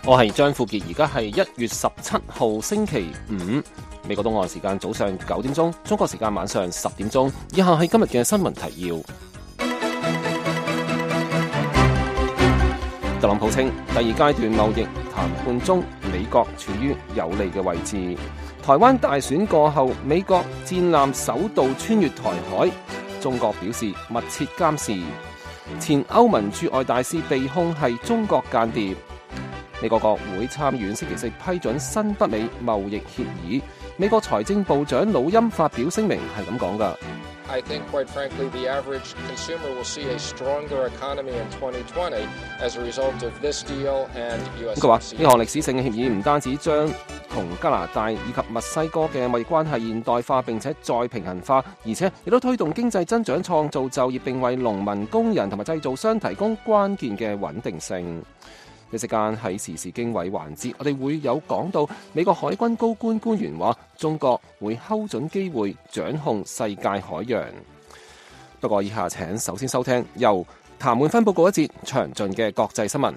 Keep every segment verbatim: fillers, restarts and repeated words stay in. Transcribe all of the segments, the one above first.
我係張富傑，而家係一月十七號星期五，美國東岸時間早上九點鐘，中國時間晚上十點鐘。以下係今日嘅新聞提要。特朗普稱，第二階段貿易談判中，美國處於有利嘅位置。台灣大選過後，美國戰艦首度穿越台海，中國表示密切監視。前歐盟駐外大使被控係中國間諜。美國國會參議院星期四批准新北美貿易協議。美國財政部長魯欽發表聲明係咁講㗎。 I think, quite frankly, the average consumer will see a stronger economy in twenty twenty as a result of this deal and U S. 佢話呢項歷史性嘅協議唔單止將同加拿大以及墨西哥嘅貿易關係現代化並且再平衡化，而且亦都推動經濟增長、創造就業，並為農民、工人同埋製造商提供關鍵嘅穩定性。一時間喺時事經緯環節，我哋會有講到美國海軍高官官員話，中國會睺準機會掌控世界海洋。不過以下請首先收聽由譚滿芬報告一節詳盡嘅國際新聞。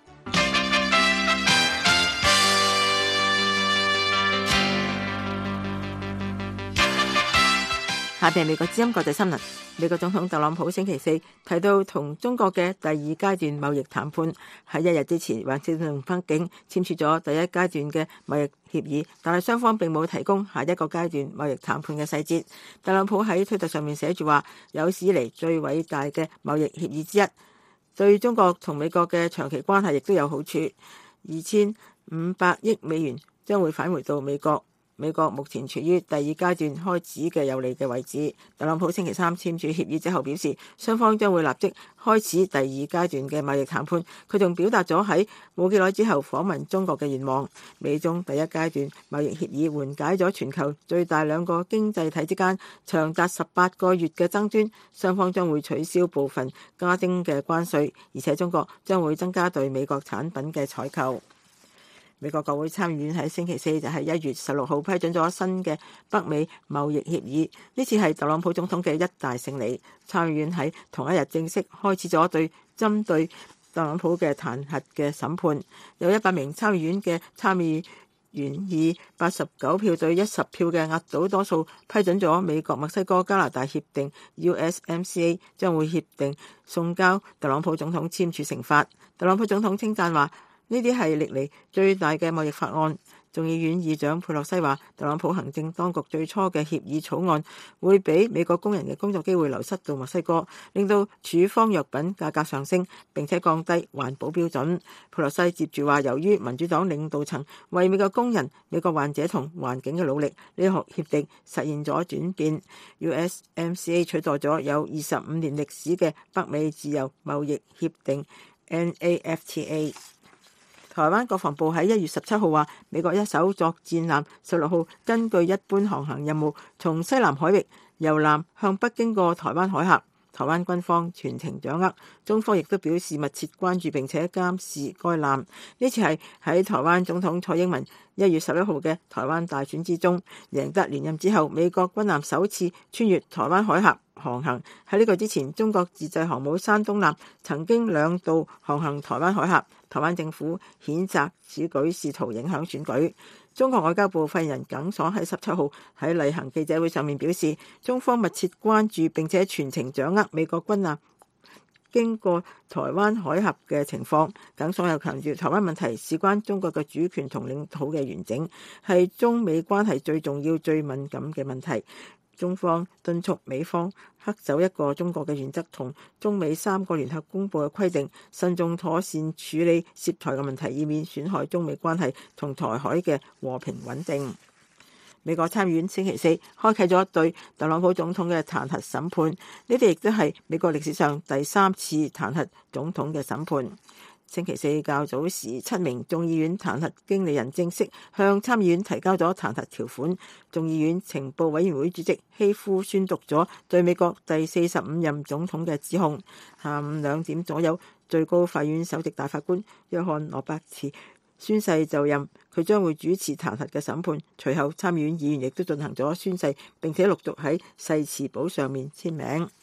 下邊美國之音國際新聞。美國總統特朗普星期四提到同中國嘅第二階段貿易談判，喺一日之前華盛頓同北京簽署咗第一階段嘅貿易協議，但係雙方並冇提供下一個階段貿易談判嘅細節。特朗普喺推特上面寫住話，有史以嚟最偉大嘅貿易協議之一，對中國同美國嘅長期關係亦都有好處。二千五百億美元將會返回到美國。美國目前處於第二階段開始嘅有利嘅位置。特朗普星期三簽署協議之後表示，雙方將會立即開始第二階段嘅貿易談判。佢仲表達咗喺冇幾耐之後訪問中國嘅願望。美中第一階段貿易協議緩解咗全球最大兩個經濟體之間長達十八個月嘅爭端，雙方將會取消部分加徵嘅關稅，而且中國將會增加對美國產品嘅採購。美國國會參議院喺星期四就係一月十六號批准咗新嘅北美貿易協議，呢次係特朗普總統嘅一大勝利。參議院喺同一日正式開始咗對針對特朗普嘅彈劾嘅審判，有一百名參議院嘅參議員以八十九票對一十票嘅壓倒多數批准咗美國墨西哥加拿大協定 U S M C A， 將會協定送交特朗普總統簽署成法。特朗普總統稱讚話，呢啲係歷嚟最大嘅貿易法案。眾議院議長佩洛西話，特朗普行政當局最初嘅協議草案會俾美國工人嘅工作機會流失到墨西哥，令到處方藥品價格上升，並且降低環保標準。佩洛西接住話，由於民主黨領導層為美國工人、美國患者同環境嘅努力，呢項協定實現咗轉變。U S M C A 取代咗有二十五年歷史嘅北美自由貿易協定 N A F T A。台灣國防部喺一月十七號話，美國一艘作戰艦十六號根據一般航行任務，從西南海域由南向北經過台灣海峽，台灣軍方全程掌握，中方亦都表示密切關注並且監視該艦。呢次係喺台灣總統蔡英文一月十一號嘅台灣大選之中贏得連任之後，美國軍艦首次穿越台灣海峽航行。喺呢個之前，中國自製航母山東艦曾經兩度航行台灣海峽。台灣政府譴責此舉試圖影響選舉。中國外交部發言人耿爽喺十七號喺例行記者會上面表示，中方密切關注並且全程掌握美國軍艦經過台灣海峽嘅情況。耿爽又強調，台灣問題事關中國嘅主權同領土嘅完整，係中美關係最重要、最敏感嘅問題。中方敦促美方恪守一個中國嘅原則同中美三個聯合公報嘅規定，慎重妥善處理涉台嘅問題，以免損害中美關係同台海嘅和平穩定。美國參議院星期四開啟咗對特朗普總統嘅彈劾審判，呢啲亦都係美國歷史上第三次彈劾總統嘅審判。星期四較早時，七名眾議院彈劾經理人正式向參議院提交咗彈劾條款。眾議院情報委員會主席希夫宣讀咗對美國第四十五任總統嘅指控。下午兩點左右，最高法院首席大法官約翰羅伯茨宣誓就任，佢將會主持彈劾嘅審判。隨後參議院議員亦都進行咗宣誓，並且陸續喺誓詞簿上面簽名。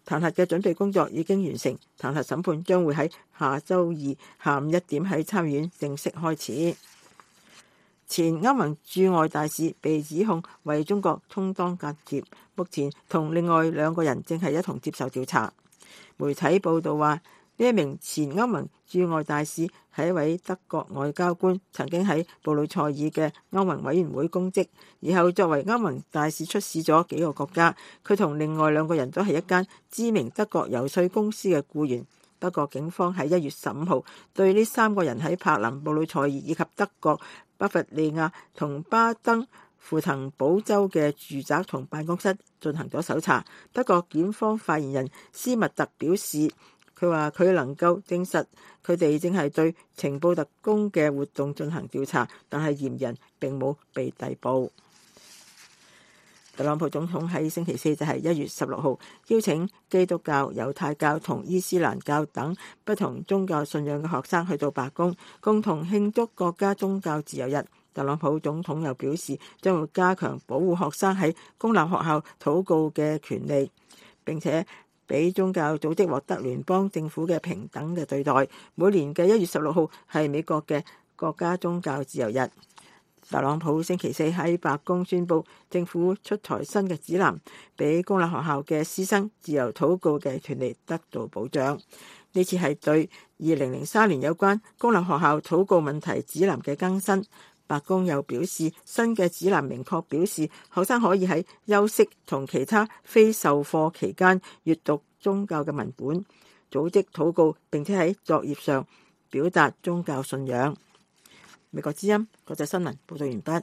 彈劾嘅準備工作已經完成，彈劾審判將會喺下週二下午一點喺參議院正式開始。前歐盟駐外大使被指控為中國充當間諜，目前同另外兩個人正係一同接受調查。媒體報道話，呢一名前歐盟駐外大使係一位德國外交官，曾經喺布魯塞爾嘅歐盟委員會公職，然後作為歐盟大使出使咗幾個國家。佢同另外兩個人都係一間知名德國游說公司嘅僱員。德國警方喺一月十五號對呢三個人喺柏林、布魯塞爾以及德國巴伐利亞同巴登符騰堡州嘅住宅同辦公室進行咗搜查。德國檢方發言人斯密特表示，佢話佢能夠證實佢哋正係對情報特工嘅活動進行調查，但係嫌人並冇被逮捕。特朗普總統喺星期四就係一月十六號邀請基督教、猶太教同伊斯蘭教等不同宗教信仰嘅學生去到白宮，共同慶祝國家宗教自由日。特朗普總統又表示，將會加強保護學生喺公立學校禱告嘅權利，並且俾宗教組織獲得聯邦政府嘅平等嘅對待。每年嘅一月十六號係美國嘅國家宗教自由日。特朗普星期四喺白宮宣布，政府出台新嘅指南，俾公立學校嘅師生自由禱告嘅權利得到保障。呢次係對二零零三年有關公立學校禱告問題指南嘅更新。白宮又表示，新嘅指南明確表示，學生可以喺休息同其他非授課期間閱讀宗教嘅文本、組織禱告，並且喺作業上表達宗教信仰。美國之音國際新聞報道完畢。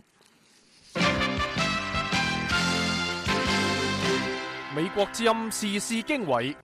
美國之音時事經緯，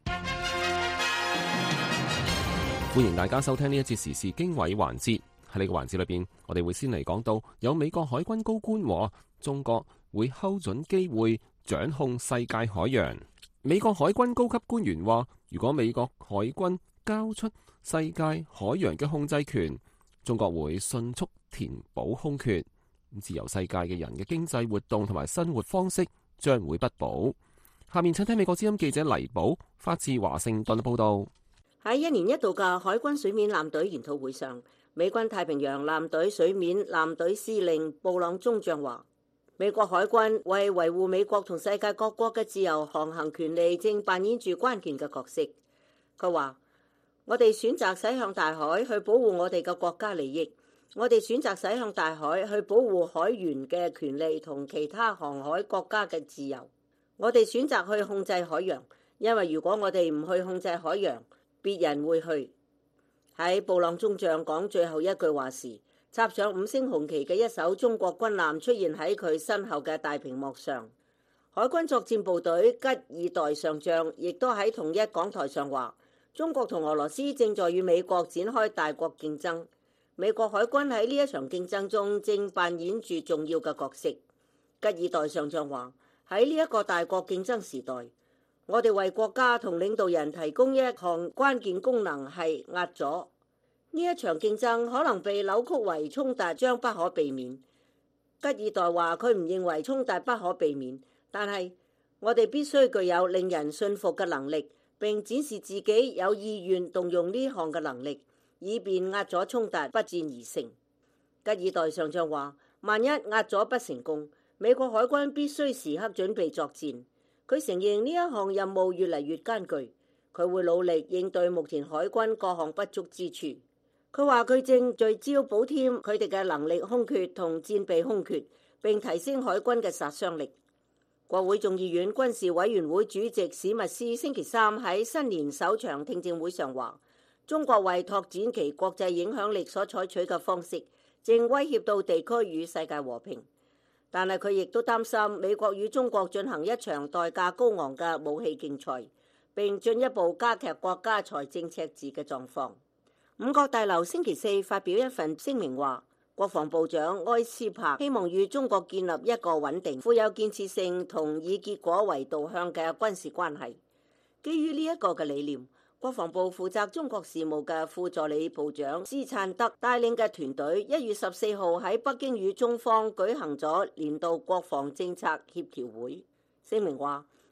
歡迎大家收聽呢一節時事經緯環節。喺呢個環節裏邊，我哋會先嚟講到有美國海軍高官話，中國會睺準機會掌控世界海洋。美國海軍高級官員話，如果美國海軍交出世界海洋嘅控制權，中國會迅速填補空缺，自由世界嘅人嘅經濟活動同埋生活方式將會不保。下面請聽美國之音記者黎寶發自華盛頓報道。 喺一年一度嘅海軍水面艦隊研討會上，美軍太平洋艦隊水面艦隊司令布朗中將話，美國海軍為維護美國同世界各國嘅自由航行權利，正扮演住關鍵嘅角色。佢話，我哋選擇駛向大海去保護我哋嘅國家利益，我哋選擇駛向大海去保護海員嘅權利同其他航海國家嘅自由。我哋選擇去控制海洋，因為如果我哋唔去控制海洋，別人會去。喺布朗中將講最後一句話時，插上五星紅旗嘅一艘中國軍艦出現喺佢身後嘅大屏幕上。海軍作戰部隊吉爾代上將亦都喺同一講台上話，中國同俄羅斯正在與美國展開大國競爭，美國海軍喺呢一場競爭中正扮演住重要嘅角色。吉爾代上將話，喺呢一個大國競爭時代，我哋為國家同領導人提供一項關鍵功能係壓阻。呢一場競爭可能被扭曲為衝突將不可避免。吉爾代話佢唔認為衝突不可避免，但係我哋必須具有令人信服嘅能力，並展示自己有意願動用呢項嘅能力，以便壓阻衝突不戰而成。吉爾代上將話，萬一壓阻不成功，美國海軍必須時刻準備作戰。佢承認呢一項任務越嚟越艱巨，佢會努力應對目前海軍各項不足之處。佢話佢正聚焦補添佢哋嘅能力空缺同戰備空缺，並提升海軍嘅殺傷力。國會眾議院軍事委員會主席史密斯星期三喺新年首場聽證會上話，中國為拓展其國際影響力所採取嘅方式，正威脅到地區與世界和平。但係佢亦都擔心美國與中國進行一場代價高昂嘅武器競賽，並進一步加劇國家財政赤字嘅狀況。五角大樓星期四發表一份聲明話，國防部長埃斯珀希望與中國建立一個穩定、富有建設性同以結果為導向嘅軍事關係。基於呢一個嘅理念，國防部負責中國事務嘅副助理部長斯燦德帶領嘅團隊一月十四號喺北京與中方舉行咗年度國防政策協調會。聲明話，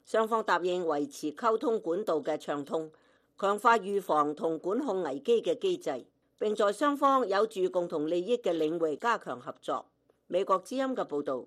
雙方答應維持溝通管道嘅暢通，強化預防同管控危機嘅機制，並在雙方有住共同利益嘅領域加強合作。美國之音嘅報導。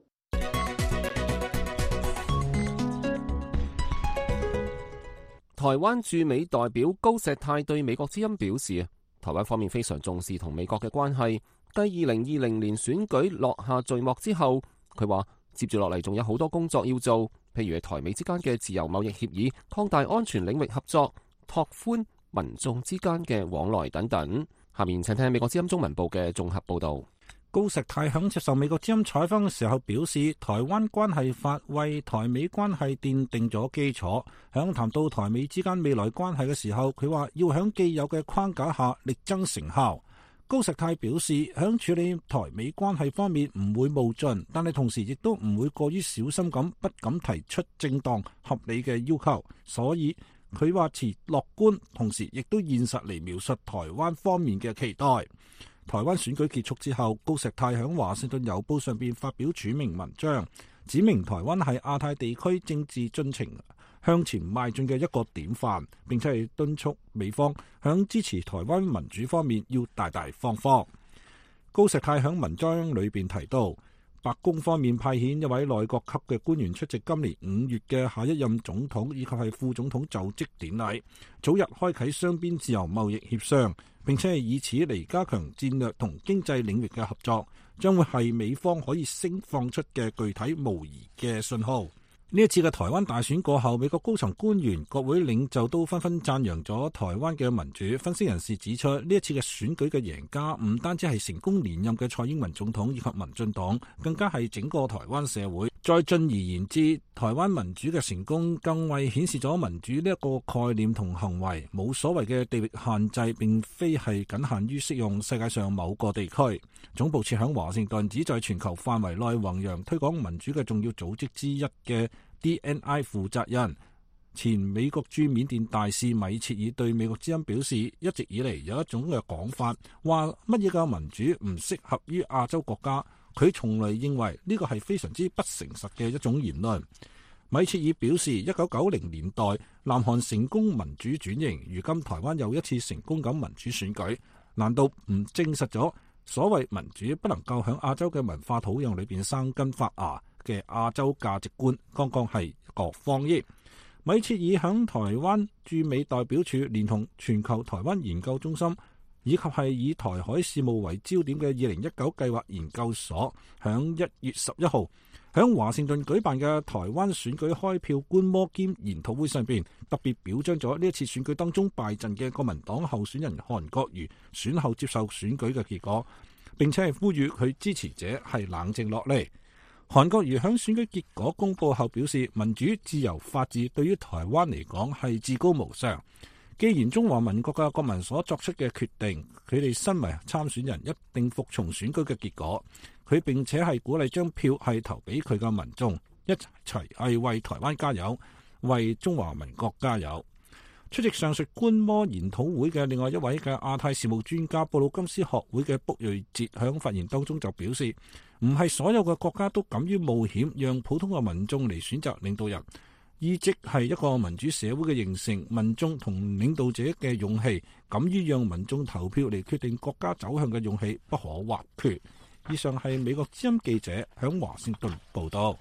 台灣駐美代表高石泰對美國之音表示，台灣方面非常重視同美國嘅關係。繼二零二零年選舉落下序幕之後，佢話接住落嚟仲有好多工作要做，譬如係台美之間嘅自由貿易協議、擴大安全領域合作、拓寬民眾之間嘅往來等等。下面請聽美國之音中文部嘅綜合報導。 高石泰響接受美國之音採訪嘅時候表示，台灣關係法為台美關係奠定咗基礎。響談到台美之間未來關係嘅時候，佢話要響既有嘅框架下力爭成效。高石泰表示，響處理台美關係方面唔會冒進，但係同時亦都唔會過於小心咁，不敢提出正當合理嘅要求。所以佢話持樂觀，同時亦都現實嚟描述台灣方面嘅期待。台灣選舉結束之後，高石泰喺華盛頓郵報上邊發表署名文章，指明台灣係亞太地區政治進程向前邁進嘅一個典範，並且係敦促美方響支持台灣民主方面要大大方方。高石泰喺文章裏邊提到，白宮方面派遣一位內閣級嘅官員出席今年五月嘅下一任總統以及係副總統就職典禮，早日開啟雙邊自由貿易協商，並且係以此嚟加強戰略同經濟領域嘅合作，將會係美方可以釋放出嘅具體無疑嘅信號。呢一次嘅台灣大選過後，美國高層官員、國會領袖都紛紛讚揚咗台灣嘅民主。分析人士指出，呢一次嘅選舉嘅贏家唔單止係成功連任嘅蔡英文總統以及民進黨，更加係整個台灣社會。再進而言之，台灣民主嘅成功更為顯示咗民主呢一個概念同行為冇所謂嘅地域限制，並非係僅限於適用世界上某個地區。總部設響華盛頓，旨在全球範圍內弘揚推廣民主嘅重要組織之一嘅 D N I 負責人、前美國駐緬甸大使米切爾對美國之音表示，一直以嚟有一種嘅講法，話乜嘢嘅民主唔適合於亞洲國家。佢從來認為呢個係非常之不誠實嘅一種言論。米切爾表示，一九九零年代南韓成功民主轉型，如今台灣又一次成功咁民主選舉，難道唔證實咗所謂民主不能夠喺亞洲嘅文化土壤裏邊生根發芽嘅亞洲價值觀，剛剛係個謊言？米切爾響台灣駐美代表處連同全球台灣研究中心以及係以台海事務為焦點嘅二零一九計劃研究所，響一月十一號響華盛頓舉辦嘅台灣選舉開票觀摩兼研討會上邊，特別表彰咗呢一次選舉當中敗陣嘅國民黨候選人韓國瑜選後接受選舉嘅結果，並且係呼籲佢支持者係冷靜落嚟。韓國瑜響選舉結果公佈後表示，民主、自由、法治對於台灣嚟講係至高無上。既然中華民國嘅國民所作出嘅決定，佢哋身為參選人一定服從選舉嘅結果。佢並且係鼓勵將票係投俾佢嘅民眾，一齊係為台灣加油，為中華民國加油。出席上述觀摩研討會嘅另外一位嘅亞太事務專家，布魯金斯學會嘅卜瑞哲響發言當中就表示，唔係所有嘅國家都敢於冒險，讓普通嘅民眾嚟選擇領導人。意即係一個民主社會嘅形成，民眾同領導者嘅勇氣，敢於讓民眾投票嚟決定國家走向嘅勇氣不可或缺。以上係美國之音記者響華盛頓報道。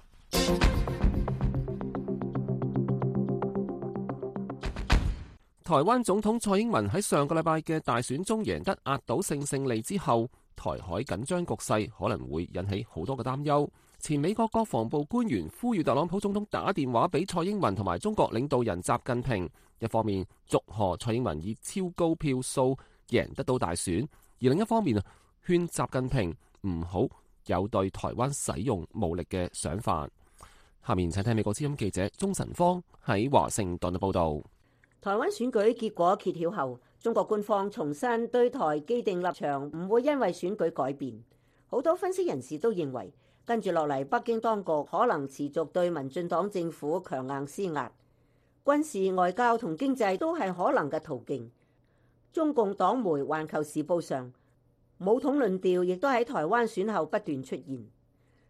台灣總統蔡英文喺上個禮拜嘅大選中贏得壓倒性勝利之後，台海緊張局勢可能會引起好多嘅擔憂。前美國國防部官員呼籲特朗普總統打電話俾蔡英文同埋中國領導人習近平，一方面祝賀蔡英文以超高票數贏得到大選，而另一方面啊，勸習近平唔好有對台灣使用武力嘅想法。下面請聽美國之音記者鍾晨芳喺華盛頓嘅報道。 台灣選舉結果揭曉後，中國官方重申對台既定立場唔會因為選舉改變。好多分析人士都認為，跟住落嚟，北京當局可能持續對民進黨政府強硬施壓，軍事、外交同經濟都係可能嘅途徑。中共黨媒《環球時報》上，武統論調亦都喺台灣選後不斷出現。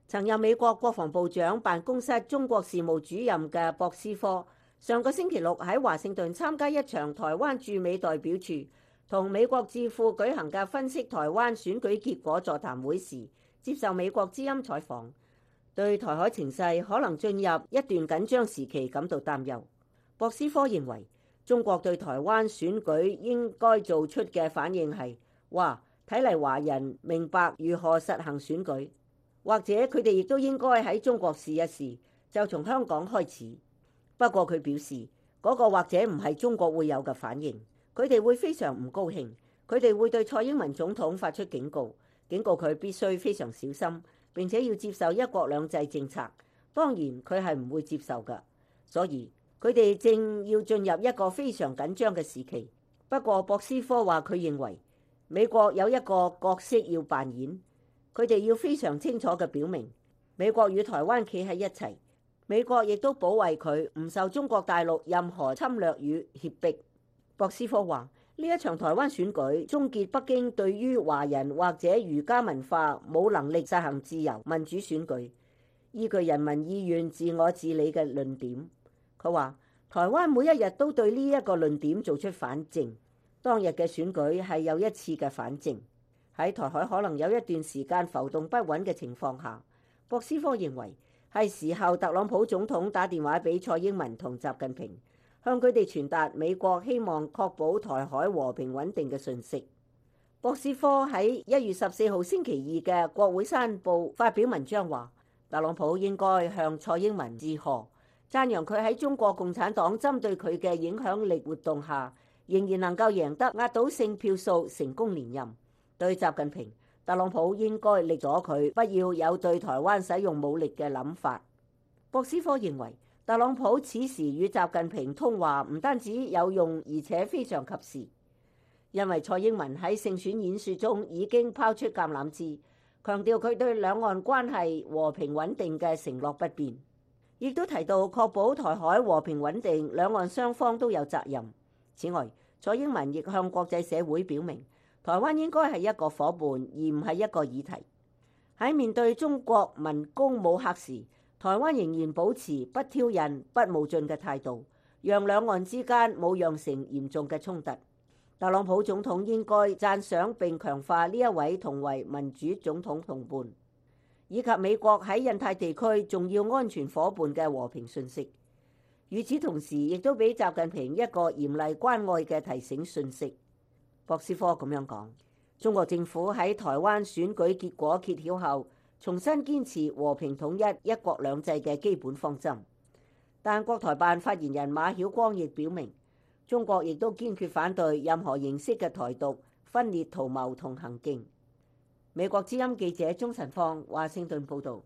曾任美國國防部長辦公室中國事務主任嘅博斯科，上個星期六喺華盛頓參加一場台灣駐美代表處同美國智庫舉行嘅分析台灣選舉結果座談會時，接受美國之音採訪，對台海情勢可能進入一段緊張時期感到擔憂。博斯科認為，中國對台灣選舉應該做出嘅反應係：哇，睇嚟華人明白如何實行選舉，或者佢哋亦都應該喺中國試一試，就從香港開始。不過佢表示，嗰個或者唔係中國會有嘅反應，佢哋會非常唔高興，佢哋會對蔡英文總統發出警告，警告佢必須非常小心，並且要接受一國兩制政策。當然佢係唔會接受㗎，所以佢哋正要進入一個非常緊張嘅時期。不過博斯科話，佢認為美國有一個角色要扮演，佢哋要非常清楚嘅表明，美國與台灣企喺一齊，美國亦都保衛佢唔受中國大陸任何侵略與脅迫。博斯科話，呢一場台灣選舉終結北京對於華人或者儒家文化冇能力實行自由民主選舉，依據人民意願自我治理嘅論點。佢話台灣每一日都對呢一個論點做出反證，當日嘅選舉係又一次嘅反證。喺台海可能有一段時間浮動不穩嘅情況下，博斯科認為係時候特朗普總統打電話俾蔡英文同習近平，向佢哋傳達美國希望確保台海和平穩定嘅訊息。博斯科喺一月十四號星期二嘅國會山報發表文章話，特朗普應該向蔡英文致賀，讚揚佢喺中國共產黨針對佢嘅影響力活動下，仍然能夠贏得壓倒性票數成功連任。對習近平，特朗普應該力阻佢不要有對台灣使用武力嘅諗法。博斯科認為，特朗普此時與習近平通話唔單止有用，而且非常及時，因為蔡英文喺勝選演說中已經拋出橄欖枝，強調佢對兩岸關係和平穩定嘅承諾不變，亦都提到確保台海和平穩定，兩岸雙方都有責任。此外，蔡英文亦向國際社會表明，台灣應該係一個夥伴，而唔係一個議題。喺面對中國文攻武嚇時，台灣仍然保持不挑釁、不冒進嘅態度，讓兩岸之間冇釀成嚴重嘅衝突。特朗普總統應該讚賞並強化呢一位同為民主總統同伴，以及美國喺印太地區重要安全夥伴嘅和平訊息。與此同時，亦都俾習近平一個嚴厲關愛嘅提醒訊息。博斯科咁樣講，中國政府喺台灣選舉結果揭曉後，重新堅持和平統一、一國兩制嘅基本方針。但國台辦發言人馬曉光亦表明，中國亦都堅決反對任何形式嘅台獨、分裂圖謀同行徑。美國之音記者鍾晨芳華盛頓報導。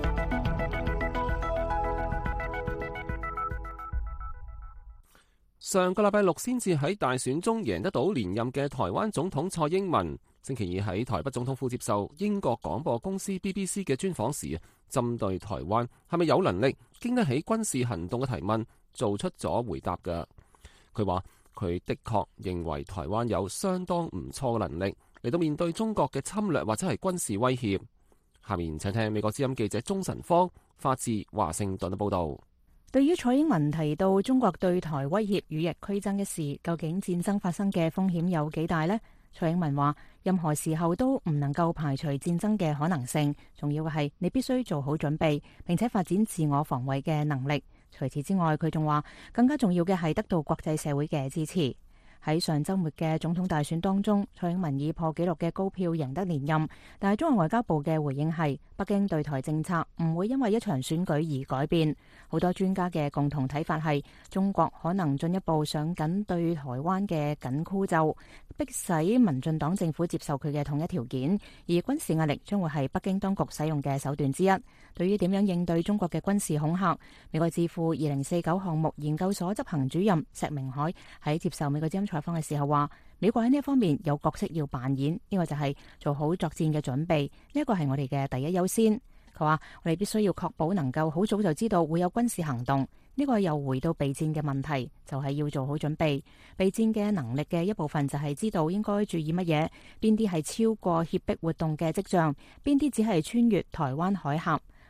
上個禮拜六先至喺大選中贏得到連任嘅台灣總統蔡英文，星期二喺台北總統府接受英國廣播公司 B B C 嘅專訪時，針對台灣係咪有能力經得起軍事行動嘅提問，做出咗回答嘅。佢話佢的確認為台灣有相當唔錯嘅能力嚟到面對中國嘅侵略或者係軍事威脅。下面請聽美國之音記者鍾晨芳發自華盛頓嘅報導。 對於蔡英文提到中國對台威脅與日俱增嘅事，究竟戰爭發生嘅風險有幾大呢？蔡英文話：任何時候都唔能夠排除戰爭嘅可能性，重要嘅係你必須做好準備，並且發展自我防衛嘅能力。除此之外，佢仲話更加重要嘅係得到國際社會嘅支持。喺上週末嘅總統大選當中，蔡英文以破紀錄嘅高票贏得連任，但係中國外交部嘅回應係北京對台政策唔會因為一場選舉而改變。好多專家嘅共同睇法係中國可能進一步上緊對台灣嘅緊箍咒，迫使民進黨政府接受佢嘅統一條件，而軍事壓力將會係北京當局使用嘅手段之一。對於點樣應對中國嘅軍事恐嚇，美國智庫二零四九項目研究所執行主任石明海喺接受美國之音採訪嘅時候話，美國喺呢一方面有角色要扮演，呢個就係做好作戰嘅準備，呢一個係我哋嘅第一優先。佢話我哋必須要確保能夠好早就知道會有軍事行動，呢個又回到備戰嘅問題，就係要做好準備。備戰嘅能力嘅一部分就係知道應該注意乜嘢，邊啲係超過脅迫活動嘅跡象，邊啲只係穿越台灣海峽。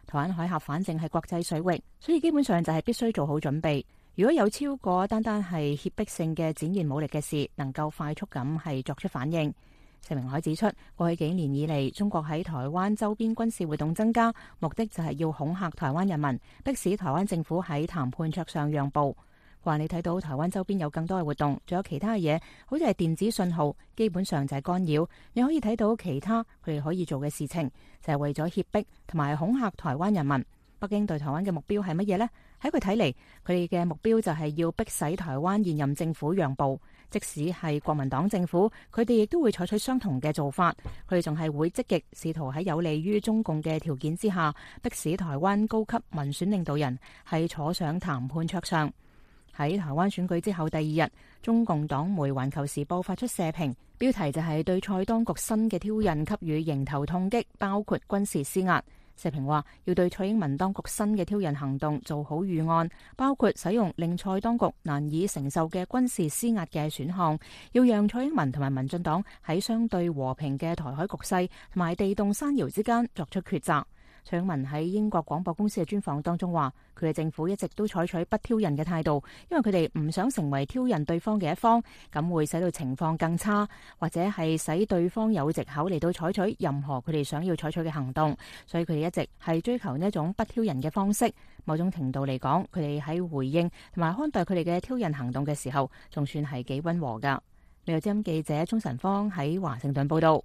台灣海峽反正係國際水域，所以基本上就係必須做好準備。如果有超過單單係脅迫性嘅展現武力嘅事，能夠快速咁係作出反應。謝明海指出，過去幾年以嚟，中國喺台灣周邊軍事活動增加，目的就係要恐嚇台灣人民，迫使台灣政府喺談判桌上讓步。話你睇到台灣周邊有更多嘅活動，仲有其他嘅嘢，好似係電子信號，基本上就係干擾。你可以睇到其他佢哋可以做嘅事情，就係為咗脅迫同埋恐嚇台灣人民。北京對台灣嘅目標係乜嘢呢？喺佢睇嚟，佢哋嘅目標就係要迫使台灣現任政府讓步。即使係國民黨政府，佢哋亦都會採取相同嘅做法。佢哋仲係會積極試圖喺有利於中共嘅條件之下，迫使台灣高級民選領導人係坐上談判桌上。喺台灣選舉之後第二日，中共黨媒《環球時報》發出社評，標題就係對蔡當局新嘅挑釁給予迎頭痛擊，包括軍事施壓。社評話要對蔡英文當局新嘅挑釁行動做好預案，包括使用令蔡當局難以承受嘅軍事施壓嘅選項，要讓蔡英文同埋民進黨喺相對和平嘅台海局勢同埋地動山搖之間作出抉擇。蔡英文喺英國廣播公司嘅專訪當中話，佢嘅政府一直都採取不挑釁嘅態度，因為佢哋唔想成為挑釁對方嘅一方，咁會使到情況更差，或者係使對方有藉口嚟到採取任何佢哋想要採取嘅行動。所以佢哋一直係追求呢一種不挑釁嘅方式。某種程度嚟講，佢哋喺回應同埋看待佢哋嘅挑釁行動嘅時候，仲算係幾溫和噶。美國之音記者鍾晨芳喺華盛頓報道。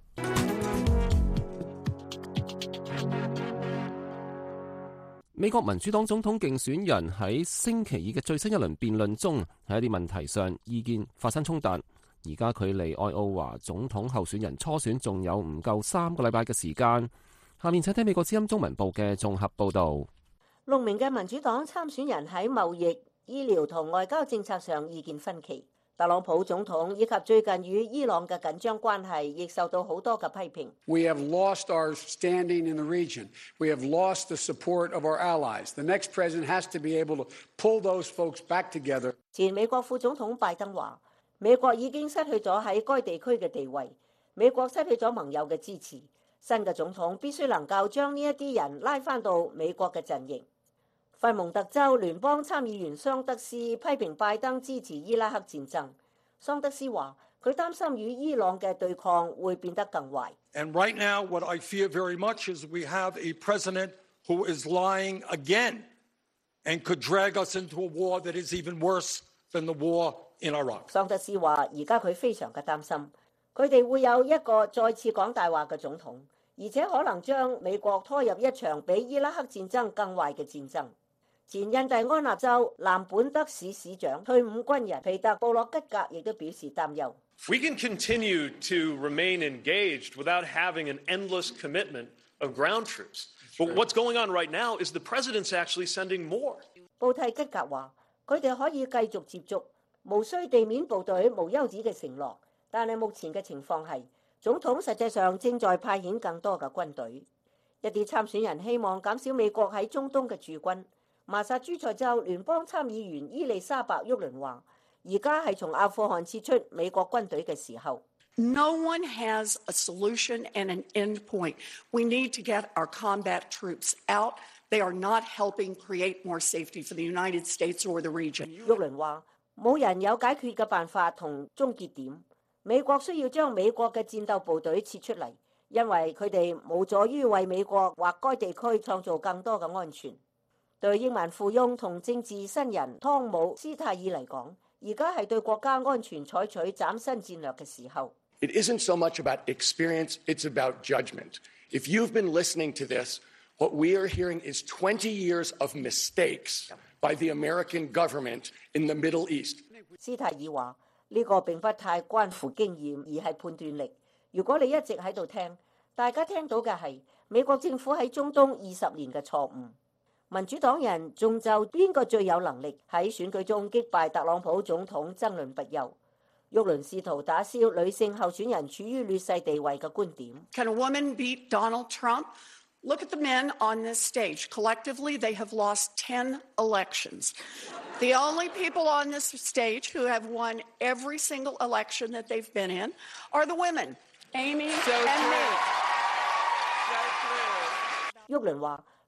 美國民主黨總統競選人喺星期二嘅最新一輪辯論中，喺一啲問題上意見發生衝突。而家距離愛奧華總統候選人初選仲有唔夠三個禮拜嘅時間。下面請聽美國之音中文部嘅綜合報導。 六名嘅民主黨參選人喺貿易、醫療同外交政策上意見分歧。特朗普總統以及最近與伊朗嘅緊張關係，亦受到好多嘅批評。 We have lost our standing in the region. We have lost the support of our allies. The next president has to be able to pull those folks back together. 前美國副總統拜登話，美國已經失去咗喺該地區嘅地位，美國失去咗盟友嘅支持。新嘅總統必須能夠將呢一啲人拉返到美國嘅陣營。佛蒙特州聯邦參議員桑德斯批評拜登支持伊拉克戰爭。桑德斯話，佢擔心與伊朗嘅對抗會變得更壞。 And right now, what I fear very much is we have a president who is lying again and could drag us into a war that is even worse than the war in Iraq. 桑德斯話，而家佢非常嘅擔心，佢哋會有一個再次講大話嘅總統，而且可能將美國拖入一場比伊拉克戰爭更壞嘅戰爭。前印第安納州南本德市市長退伍軍人皮特布洛吉格亦都表示擔憂。 We can continue to remain engaged without having an endless commitment of ground troops. But what's going on right now is the president's actually sending more. 布蒂吉格話，佢哋可以繼續接觸，無需地面部隊無休止嘅承諾。但係目前嘅情況係，總統實際上正在派遣更多嘅軍隊。一啲參選人希望減少美國喺中東嘅駐軍。麻薩諸塞州聯邦參議員伊麗莎白·沃倫話，而家係從阿富汗撤出美國軍隊嘅時候。 No one has a solution and an end point. We need to get our combat troops out. They are not helping create more safety for the United States or the region. 沃倫話，冇人有解決嘅辦法同終結點。美國需要將美國嘅戰鬥部隊撤出嚟，因為佢哋無助於為美國或該地區創造更多嘅安全。對億萬富翁同政治新人湯姆斯泰爾嚟講，而家係對國家安全採取嶄新戰略嘅時候。 It isn't so much about experience, it's about judgment. If you've been listening to this, what we are hearing is twenty years of mistakes by the American government in the Middle East. 斯泰爾話：呢個並不太關乎經驗，而係判斷力。如果你一直喺度聽，大家聽到嘅係美國政府喺中東二十年嘅錯誤。民主黨人仲就邊個最有能力喺選舉中擊敗特朗普總統爭論不休。沃倫試圖打消女性候選人處於劣勢地位嘅觀點。 Can a woman beat Donald Trump? Look at the men on this stage. Collectively, they have lost ten elections. The only people on this stage who have won every single election that they've been in are the women, Amy and me. 沃倫話：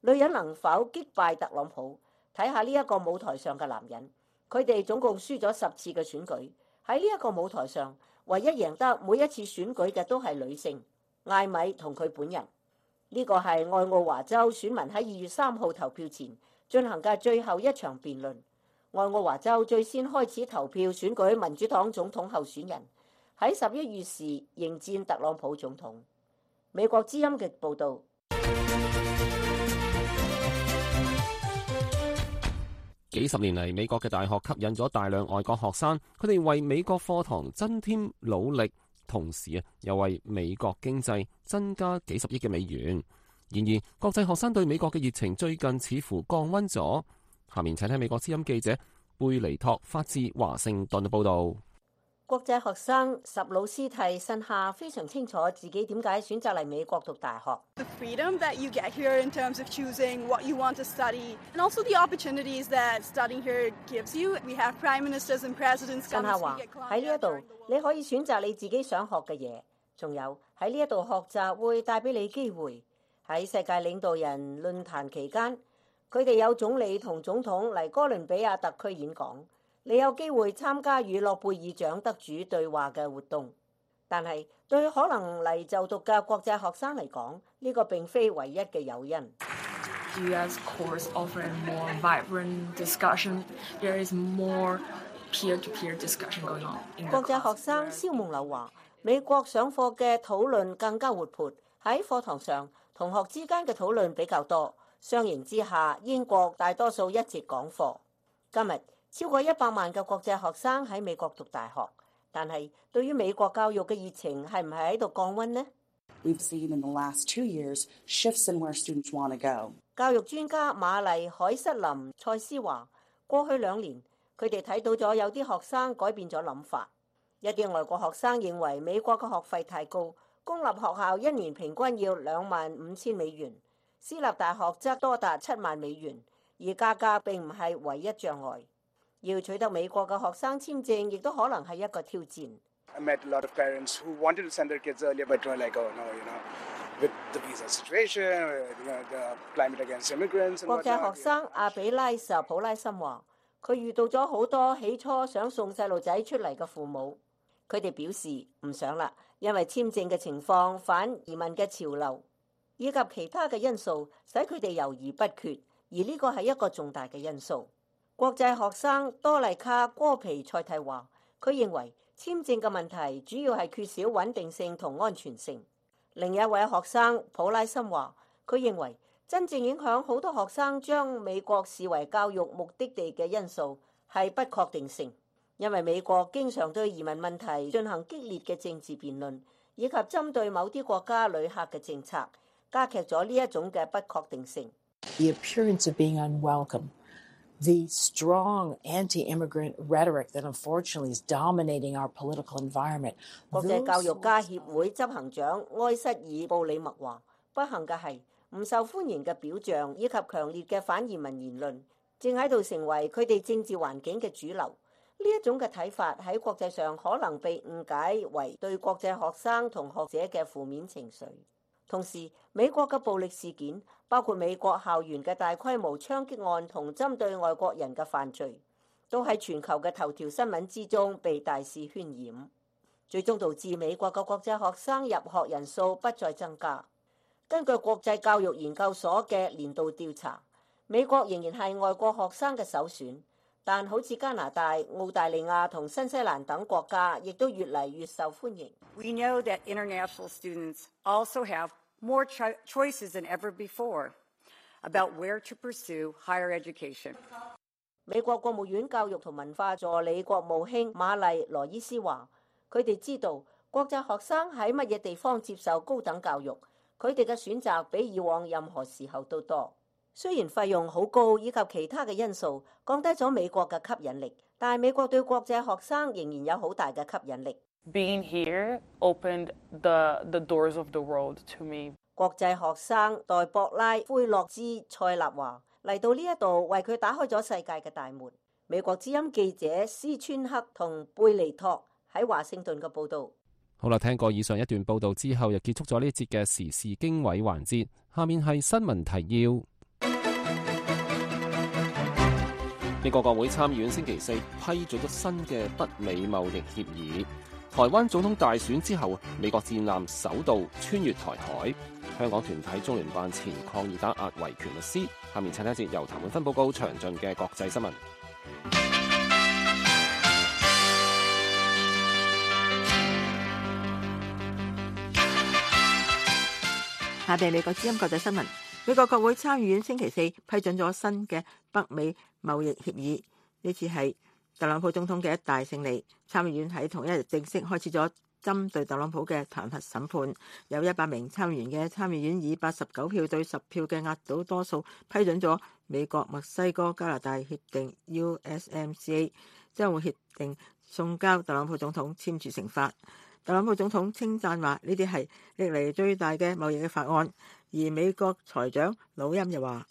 女人能否擊敗特朗普？睇下呢一個舞台上嘅男人，佢哋總共輸咗十次嘅選舉。喺呢一個舞台上，唯一贏得每一次選舉嘅都係女性，艾米同佢本人。呢個係愛奧華州選民喺二月三號投票前進行嘅最後一場辯論。愛奧華州最先開始投票選舉民主黨總統候選人，喺十一月時迎戰特朗普總統。美國之音嘅報導。 幾十年嚟，美國嘅大學吸引咗大量外國學生，佢哋為美國課堂增添努力，同時啊，又為美國經濟增加幾十億嘅美元。然而，國際學生對美國嘅熱情最近似乎降溫咗。下面請聽美國之音記者貝尼托發自華盛頓嘅報導。 國際學生什魯斯蒂申夏非常清楚自己點解選擇嚟美國讀大學。 The freedom that you get here in terms of choosing what you want to study, and also the opportunities that studying here gives you. We have prime ministers and presidents. 申夏話喺呢一度，你可以選擇你自己想學嘅嘢，仲有喺呢一度學習會帶俾你機會。喺世界領導人論壇期間，佢哋有總理同總統嚟哥倫比亞特區演講。你有機會參加與諾貝爾獎得主對話嘅活動，但係對可能嚟就讀嘅國際學生嚟講，呢個並非唯一嘅誘因。 U S course offer more vibrant discussion. There is more peer-to-peer discussion going on. 國際學生蕭夢柳話：美國上課嘅討論更加活潑，喺課堂上同學之間嘅討論比較多。相形之下，英國大多數一節講課。今日超過一百萬嘅國際學生喺美國讀大學，但係對於美國教育嘅熱情係唔係喺度降溫呢？ We've seen in the last two years shifts in where students want to go. 教育專家瑪麗海瑟琳塞斯話：過去兩年，佢哋睇到咗有啲學生改變咗諗法。一啲外國學生認為美國嘅學費太高，公立學校一年平均要兩萬五千美元，私立大學則多達七萬美元，而價格並唔係唯一障礙。要取得美國嘅學生簽證，亦都可能係一個挑戰。 I met a lot of parents who wanted to send their kids earlier, but were like, oh no, you know, with the visa situation, you know, the climate against immigrants. 國際學生阿比拉什普拉森話：佢遇到咗好多起初想送細路仔出嚟嘅父母，佢哋表示唔想啦，因為簽證嘅情況、反移民嘅潮流以及其他嘅因素，使佢哋猶豫不決，而呢個係一個重大嘅因素。國際學生多麗卡戈皮塞蒂話：佢認為簽證嘅問題主要係缺少穩定性同安全性。另一位學生普拉森話：佢認為真正影響好多學生將美國視為教育目的地嘅因素係不確定性，因為美國經常對移民問題進行激烈嘅政治辯論，以及針對某啲國家旅客嘅政策，加劇咗呢一種嘅不確定性。 The appearance of being unwelcome. The strong anti-immigrant rhetoric that unfortunately is dominating our political environment. 國際教育家協會執行長埃塞爾布里默話：不幸嘅係唔受歡迎嘅表象以及強烈嘅反移民言論，正喺度成為佢哋政治環境嘅主流。呢一種嘅睇法喺國際上可能被誤解為對國際學生同學者嘅負面情緒。同時，美國嘅暴力事件，包括美國校園嘅大規模槍擊案同針對外國人嘅犯罪，都喺全球嘅頭條新聞之中被大肆渲染，最終導致美國嘅國際學生入學人數不再增加。根據國際教育研究所嘅年度調查，美國仍然係外國學生嘅首選，但好似加拿大、澳大利亞同新西蘭等國家，亦都越嚟越受歡迎。 We know that international students also have more cho- choices than ever before about where to pursue higher education. 美國國務院教育同文化助理國務卿瑪麗羅伊斯話：佢哋知道國際學生喺乜嘢地方接受高等教育，佢哋嘅選擇比以往任何時候都多。雖然費用好高以及其他嘅因素降低咗美國嘅吸引力，但係美國對國際學生仍然有好大嘅吸引力。 Being here opened the the doors of the world to me. 國際學生代博拉奎洛茲塞納話：嚟到呢一度為佢打開咗世界嘅大門。美國之音記者斯川克同貝尼托喺華盛頓嘅報導。 好啦，聽過以上一段報導之後，又結束咗呢一節嘅時事經緯環節。下面係新聞提要。 美國國會參議院星期四批准咗新嘅北美貿易協議。台灣總統大選之後，美國戰艦首度穿越台海。香港團體中聯辦前抗議打壓維權律師。下面請一節由譚滿芬報告詳盡嘅國際新聞。 下邊美國之音國際新聞。美國國會參議院星期四批准咗新嘅北美貿易協議，呢次係特朗普總統嘅一大勝利。參議院喺同一日正式開始咗針對特朗普嘅彈劾審判，有一百名參議員嘅參議院以八十九票對十票嘅壓倒多數批准咗美國墨西哥加拿大協定 U S M C A， 將會協定送交特朗普總統簽署成法。特朗普總統稱讚話呢啲係歷嚟最大嘅貿易嘅法案，而美國財長魯欽又話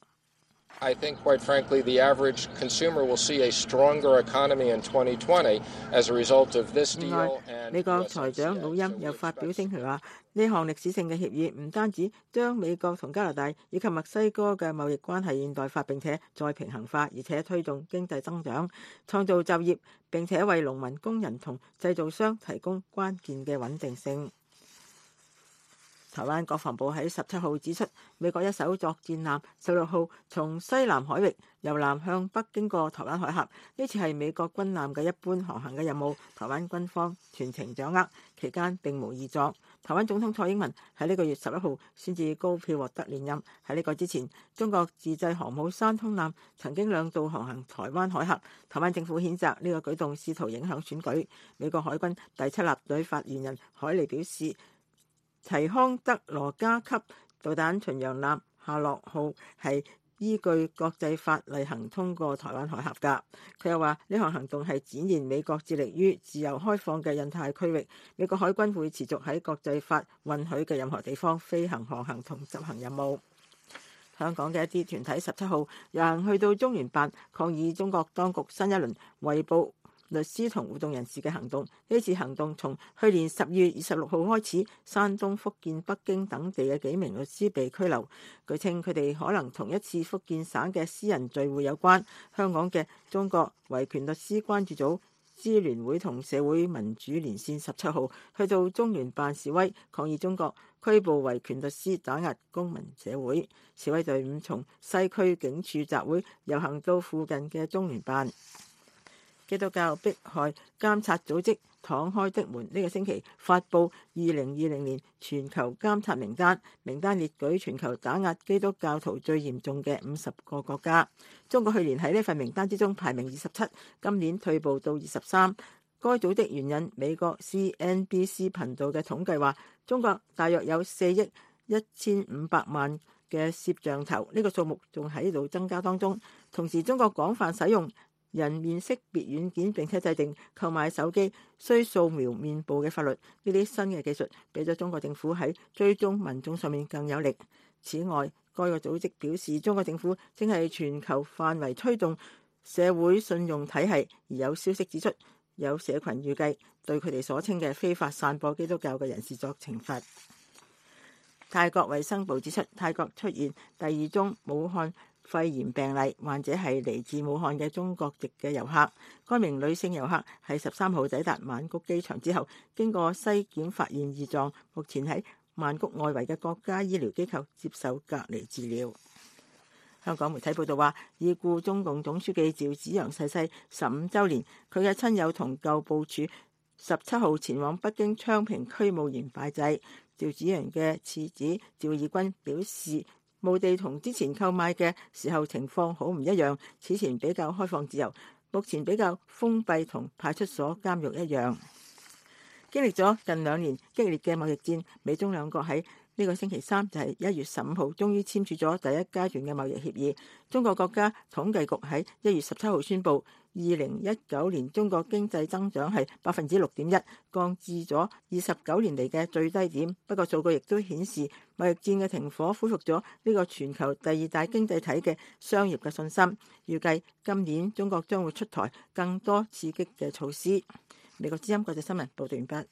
I think, quite frankly, the average consumer will see a stronger economy in twenty twenty as a result of this deal. 美國財長魯欽又發表聲明話，呢項歷史性嘅協議唔單止將美國同加拿大以及墨西哥嘅貿易關係現代化，並且再平衡化，而且推動經濟增長、創造就業，並且為農民、工人同製造商提供關鍵嘅穩定性。台灣國防部喺十七號指出，美國一艘作戰艦十六號從西南海域由南向北經過台灣海峽，呢次係美國軍艦嘅一般航行嘅任務，台灣軍方全程掌握，期間並無異狀。台灣總統蔡英文喺呢個月十一號先至高票獲得連任。喺呢個之前，中國自製航母山東艦曾經兩度航行台灣海峽，台灣政府譴責呢個舉動試圖影響選舉。美國海軍第七艦隊發言人海利表示，提康德羅加級導彈巡洋艦夏洛號係依據國際法例行通過台灣海峽㗎。佢又話呢項行動係展現美國致力於自由開放嘅印太區域。美國海軍會持續喺國際法允許嘅任何地方飛行、航行同執行任務。香港嘅一啲團體十七號遊行去到中聯辦抗議中國當局新一輪圍捕律師同活動人士嘅行動。呢次行動從去年十二月二十六號開始，山東、福建、北京等地嘅幾名律師被拘留。據稱佢哋可能同一次福建省嘅私人聚會有關。香港嘅中國維權律師關注組、支聯會同社會民主連線十七號去到中聯辦示威，抗議中國拘捕維權律師，打壓公民社會。示威隊伍從西區警署集會遊行到附近嘅中聯辦。基督教迫害監察組織敞開的門呢個星期發布二零二零年全球監察名單，名單列舉全球打壓基督教徒最嚴重嘅五十個國家。中國去年喺呢份名單之中排名二十七，今年退步到二十三。該組織援引美國 C N B C 頻道嘅統計話，中國大約有四億一千五百萬嘅攝像頭，呢個數目仲喺度增加當中。同時，中國廣泛使用人面識別軟件，並且制定購買手機需掃描面部嘅法律。呢啲新嘅技術俾咗中國政府喺追蹤民眾上面更有力。此外，該個組織表示，中國政府正係全球範圍推動社會信用體系，而有消息指出，有社群預計對佢哋所稱嘅非法散播基督教嘅人士作懲罰。泰國衛生部指出，泰國出現第二宗武漢肺炎病例，患者係嚟自武漢嘅中國籍嘅遊客。該名女性遊客喺十三號抵達曼谷機場之後，經過篩檢發現異狀，目前喺曼谷外圍嘅國家醫療機構接受隔離治療。香港媒體報道話，已故中共總書記趙紫陽逝世十五週年，佢嘅親友同舊部署十七號前往北京昌平區墓園拜祭。趙紫陽嘅次子趙義軍表示，墓地同之前購買嘅時候情況好唔一樣，此前比較開放自由，目前比較封閉同派出所監獄一樣。經歷咗近兩年激烈嘅貿易戰，美中兩國喺呢個星期三就係一月十五號終於簽署咗第一階段嘅貿易協議。中國國家統計局喺一月十七號宣布，二零一九年中國經濟增長係百分之六點一，降至咗二十九年嚟嘅最低點。不過數據亦都顯示，貿易戰嘅停火恢復咗呢個全球第二大經濟體嘅商業嘅信心。預計今年中國將會出台更多刺激嘅措施。美國之音國際新聞報道完畢。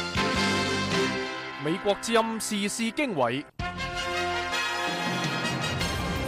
美國之音時事經緯，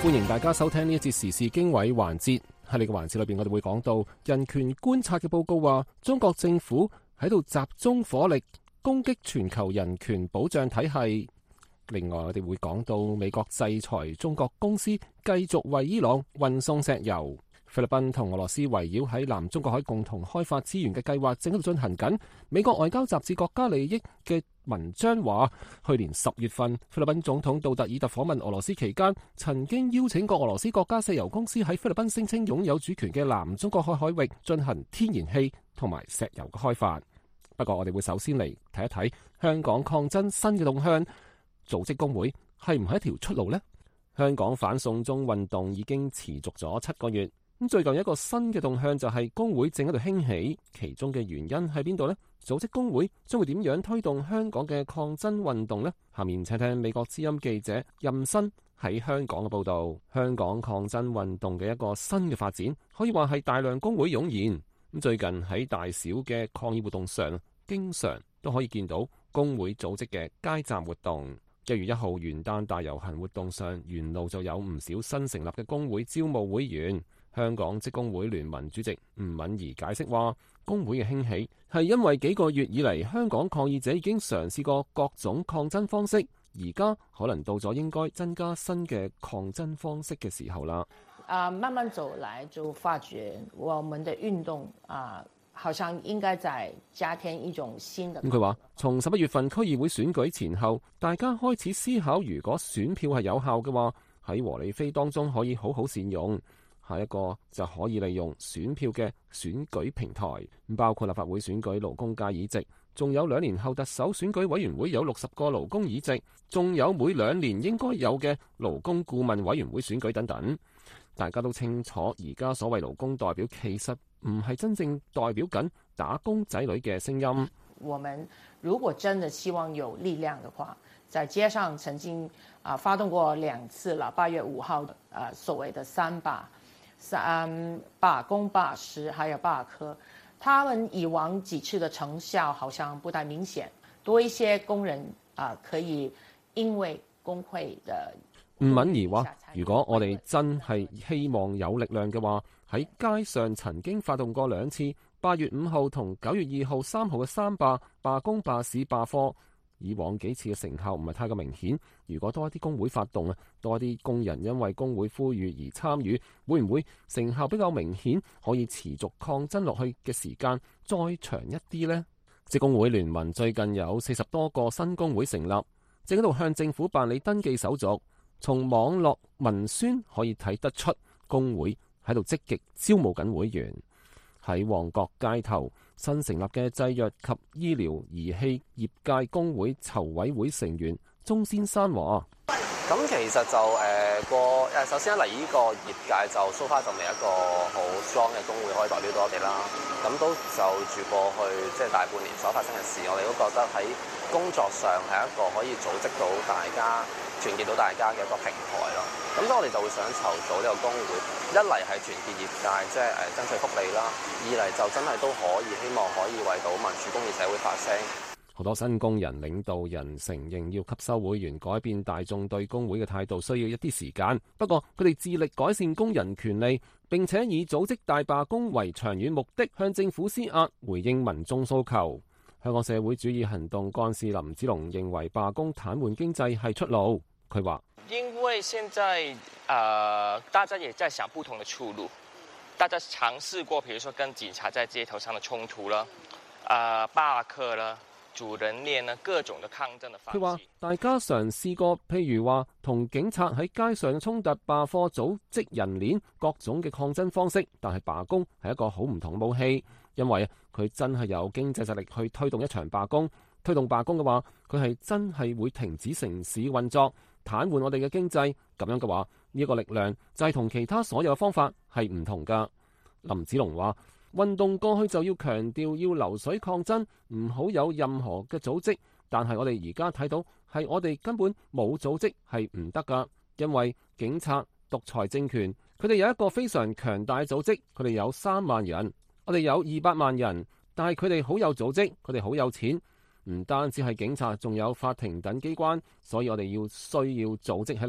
歡迎大家收聽呢一節時事經緯環節。喺呢個環節裏邊，我哋會講到人權觀察嘅報告話，中國政府喺度集中火力攻擊全球人權保障體系。另外，我哋會講到美國制裁中國公司繼續為伊朗運送石油。菲律賓同俄羅斯圍繞喺南中國海共同開發資源嘅計劃正喺度進行緊。美國外交雜誌國家利益嘅文章話，去年十月份菲律賓總統杜特爾特訪問俄羅斯期間，曾經邀請過俄羅斯國家石油公司喺菲律賓聲稱擁有主權嘅南中國海海域進行天然氣同埋石油嘅開發。不過，我哋會首先嚟睇一睇香港抗爭新嘅動向，組織工會係唔係一條出路呢？香港反送中運動已經持續咗七個月。咁最近一個新嘅動向就係工會正喺度興起，其中嘅原因喺邊度呢？組織工會將會點樣推動香港嘅抗爭運動呢？下面請聽美國之音記者任新喺香港嘅報導。香港抗爭運動嘅一個新嘅發展，可以話係大量工會湧現。咁最近喺大小嘅抗議活動上，經常都可以見到工會組織嘅街站活動。一月一號元旦大遊行活動上，沿路就有唔少新成立嘅工會招募會員。香港職工會聯盟主席吳敏儀解釋話，工會嘅興起係因為幾個月以嚟，香港抗議者已經嘗試過各種抗爭方式，而家可能到咗應該增加新嘅抗爭方式嘅時候啦。 啊，慢慢走來就發覺我們的運動啊，好像應該再加添一種新的。 咁佢話，從十一月份區議會選舉前後，大家開始思考，如果選票係有效嘅話，喺和理非當中可以好好善用。下一個就可以利用選票嘅選舉平台，包括立法會選舉勞工界議席，仲有兩年後特首選舉委員會有六十個勞工議席，仲有每兩年應該有嘅勞工顧問委員會選舉等等。大家都清楚，而家所謂勞工代表其實唔係真正代表緊打工仔女嘅聲音。 我們如果真的希望有力量的話，在街上曾經啊發動過兩次了，八月五號啊所謂的三罷。三罷工、罷師，還有罷課，他們以往幾次的成效好像不太明顯，多一些工人啊可以因為工會的。 吳敏儀話，如果我哋真係希望有力量嘅話，喺街上曾經發動過兩次，八月五號同九月二號、三號嘅三罷、罷工、罷市、罷課。以往幾次嘅成效唔係太過明顯，如果多一啲工會發動啊，多一啲工人因為工會呼籲而參與，會唔會成效比較明顯，可以持續抗爭落去嘅時間再長一啲呢？職工會聯盟最近有四十多個新工會成立，正喺度向政府辦理登記手續。從網絡文宣可以睇得出，工會喺度積極招募緊會員。喺旺角街頭，新成立嘅製藥及醫療儀器業界工會籌委會成員鍾先生話： 咁其實就誒個誒，首先一嚟呢個業界就 so far 就未一個好 strong 嘅工會可以代表到我哋啦。咁都就住過去即係大半年所發生嘅事，我哋都覺得喺工作上係一個可以組織到大家、團結到大家嘅一個平台咯。咁所以我哋就會想籌組呢個工會，一嚟係團結業界，即係誒爭取福利啦；二嚟就真係都可以希望可以為到民主公義社會發聲。 好多新工人領導人承認要吸收會員，改變大眾對工會嘅態度，需要一啲時間。不過佢哋致力改善工人權利，並且以組織大罷工為長遠目的，向政府施壓，回應民眾訴求。香港社會主義行動幹事林子龍認為罷工癱瘓經濟係出路。佢話： 因為現在呃大家也在想不同的出路，大家嘗試過，譬如說跟警察在街頭上的衝突啦，啊罷課啦。主人鏈呢各種嘅抗爭嘅方式。佢話大家嘗試過，譬如話同警察喺街上衝突、罷課、組織人鏈各種嘅抗爭方式，但係罷工係一個好唔同嘅武器，因為佢真係有經濟實力去推動一場罷工。推動罷工嘅話，佢係真係會停止城市運作，癱瘓我哋嘅經濟。咁樣嘅話，呢一個力量就係同其他所有嘅方法係唔同噶。林子龍話：運動過去就要強調要流水抗爭，唔好有任何嘅組織。但係我哋而家睇到係我哋根本冇組織係唔得噶，因為警察獨裁政權，佢哋有一個非常強大嘅組織，佢哋有三萬人，我哋有二百萬人，但係佢哋好有組織，佢哋好有錢，唔單止係警察，仲有法庭等機關，所以我哋要需要組織起嚟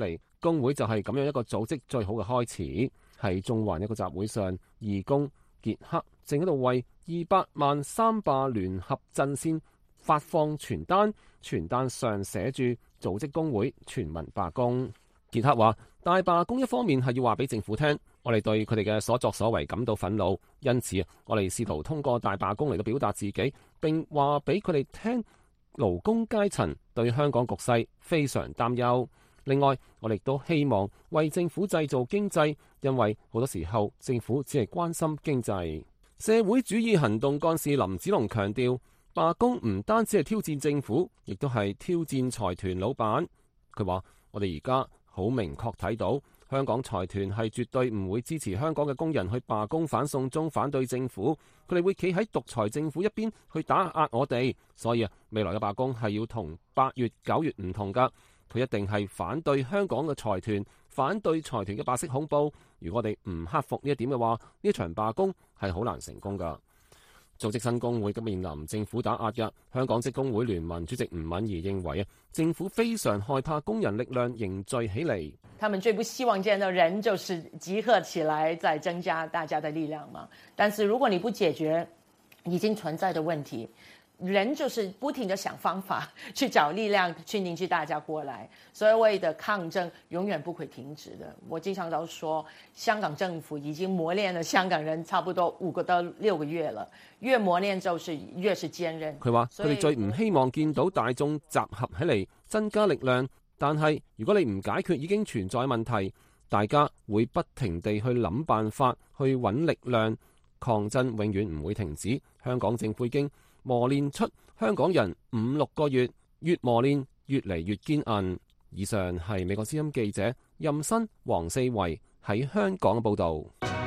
工會就係咁樣一個組織最好嘅開始。喺中環一個集會上，義工傑克正喺度為二百萬三罷聯合陣線發放傳單，傳單上寫住組織工會全民罷工。傑克話：大罷工一方面係要話俾政府聽，我哋對佢哋嘅所作所為感到憤怒，因此我哋試圖通過大罷工嚟到表達自己，並話俾佢哋聽勞工階層對香港局勢非常擔憂。另外，我哋都希望為政府製造經濟，因為好多時候政府只係關心經濟。社會主義行動幹事林子龍強調，罷工唔單止係挑戰政府，亦都係挑戰財團老闆。佢話：我哋而家好明確睇到，香港財團係絕對唔會支持香港嘅工人去罷工反送中，反對政府。佢哋會企喺獨裁政府一邊去打壓我哋。所以啊，未來嘅罷工係要同八月、九月唔同㗎。佢一定係反對香港嘅財團，反對財團嘅白色恐怖。如果我哋唔克服呢一點嘅話，呢一場罷工係好難成功㗎。組織新工會咁面臨政府打壓嘅，香港職工會聯盟主席吳敏儀認為啊，政府非常害怕工人力量凝聚起嚟。 他們最不希望見到人就是集合起來，再增加大家的力量嘛。但是如果你不解決已經存在的問題，人就是不停地想方法去找力量去凝聚大家過來，所謂的抗爭永遠不會停止的。我經常都說，香港政府已經磨練了香港人差不多五個到六個月了，越磨練就是越是堅韌。 佢話佢哋最唔希望見到大眾集合起嚟增加力量，但係如果你唔解決已經存在問題，大家會不停地去諗辦法去揾力量，抗爭永遠唔會停止。香港政府已經磨練出香港人五六個月，越磨練越嚟越堅韌。以上係美國之音記者任新、黃四維喺香港嘅報導。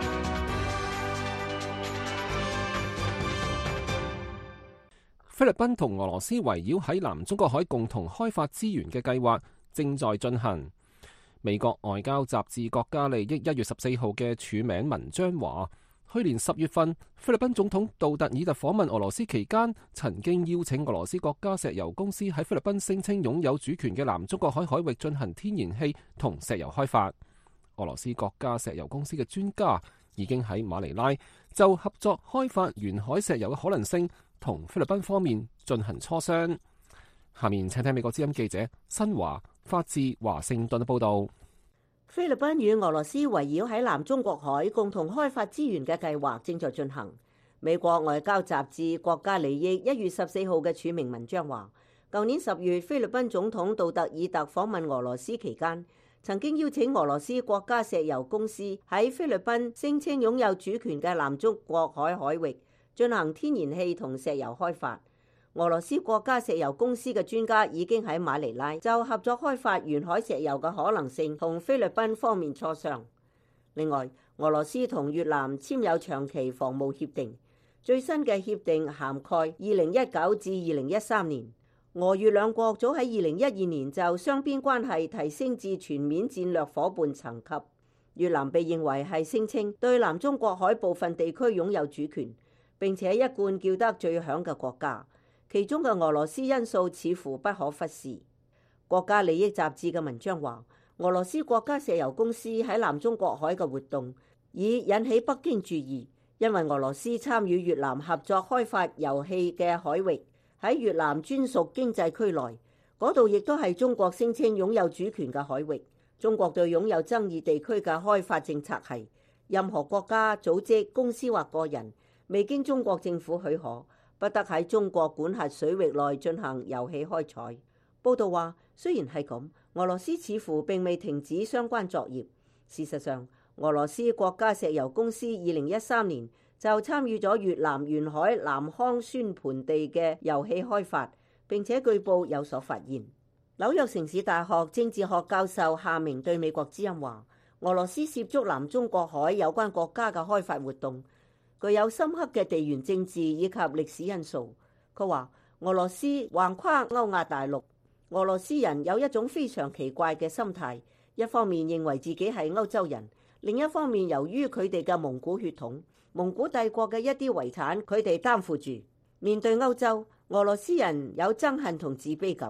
菲律賓同俄羅斯圍繞喺南中國海共同開發資源嘅計劃正在進行。美國外交雜誌《國家利益》一月十四號嘅署名文章話，去年十月份，菲律賓總統杜特爾特訪問俄羅斯期間，曾經邀請俄羅斯國家石油公司喺菲律賓聲稱擁有主權嘅南中國海海域進行天然氣同石油開發。俄羅斯國家石油公司嘅專家已經喺馬尼拉就合作開發沿海石油嘅可能性同菲律賓方面進行磋商。下面請聽美國之音記者新華發自華盛頓嘅報道。 菲律賓與俄羅斯圍繞喺南中國海共同開發資源嘅計劃正在進行。美國外交雜誌《國家利益》一月十四號嘅署名文章話，舊年十月菲律賓總統杜特爾特訪問俄羅斯期間，曾經邀請俄羅斯國家石油公司喺菲律賓聲稱擁有主權嘅南中國海海域進行天然氣同石油開發。俄羅斯國家石油公司嘅專家已經喺馬尼拉就合作開發沿海石油嘅可能性同菲律賓方面磋商。另外，俄羅斯同越南簽有長期防務協定，最新嘅協定涵蓋二零一九至二零一三年。俄越兩國早喺二零一二年就雙邊關係提升至全面戰略夥伴層級。越南被認為係聲稱對南中國海部分地區擁有主權，並且一貫叫得最響嘅國家。其中嘅俄羅斯因素似乎不可忽視。國家利益雜誌嘅文章話，俄羅斯國家石油公司喺南中國海嘅活動已引起北京注意，因為俄羅斯參與越南合作開發油氣嘅海域喺越南專屬經濟區內，嗰度亦都係中國聲稱擁有主權嘅海域。中國對擁有爭議地區嘅開發政策係，任何國家、組織、公司或個人未經中國政府許可，不得喺中國管轄水域內進行油氣開採。報道話，雖然係咁，俄羅斯似乎並未停止相關作業。事實上，俄羅斯國家石油公司二零一三年就參與咗越南沿海南康宣盤地嘅油氣開發，並且據報有所發現。紐約城市大學政治學教授夏明對美國之音話，俄羅斯涉足南中國海有關國家嘅開發活動具有深刻嘅地緣政治以及歷史因素。佢話，俄羅斯橫跨歐亞大陸，俄羅斯人有一種非常奇怪嘅心態，一方面認為自己係歐洲人，另一方面由於佢哋嘅蒙古血統，蒙古帝國嘅一啲遺產佢哋擔負住。面對歐洲，俄羅斯人有憎恨同自卑感，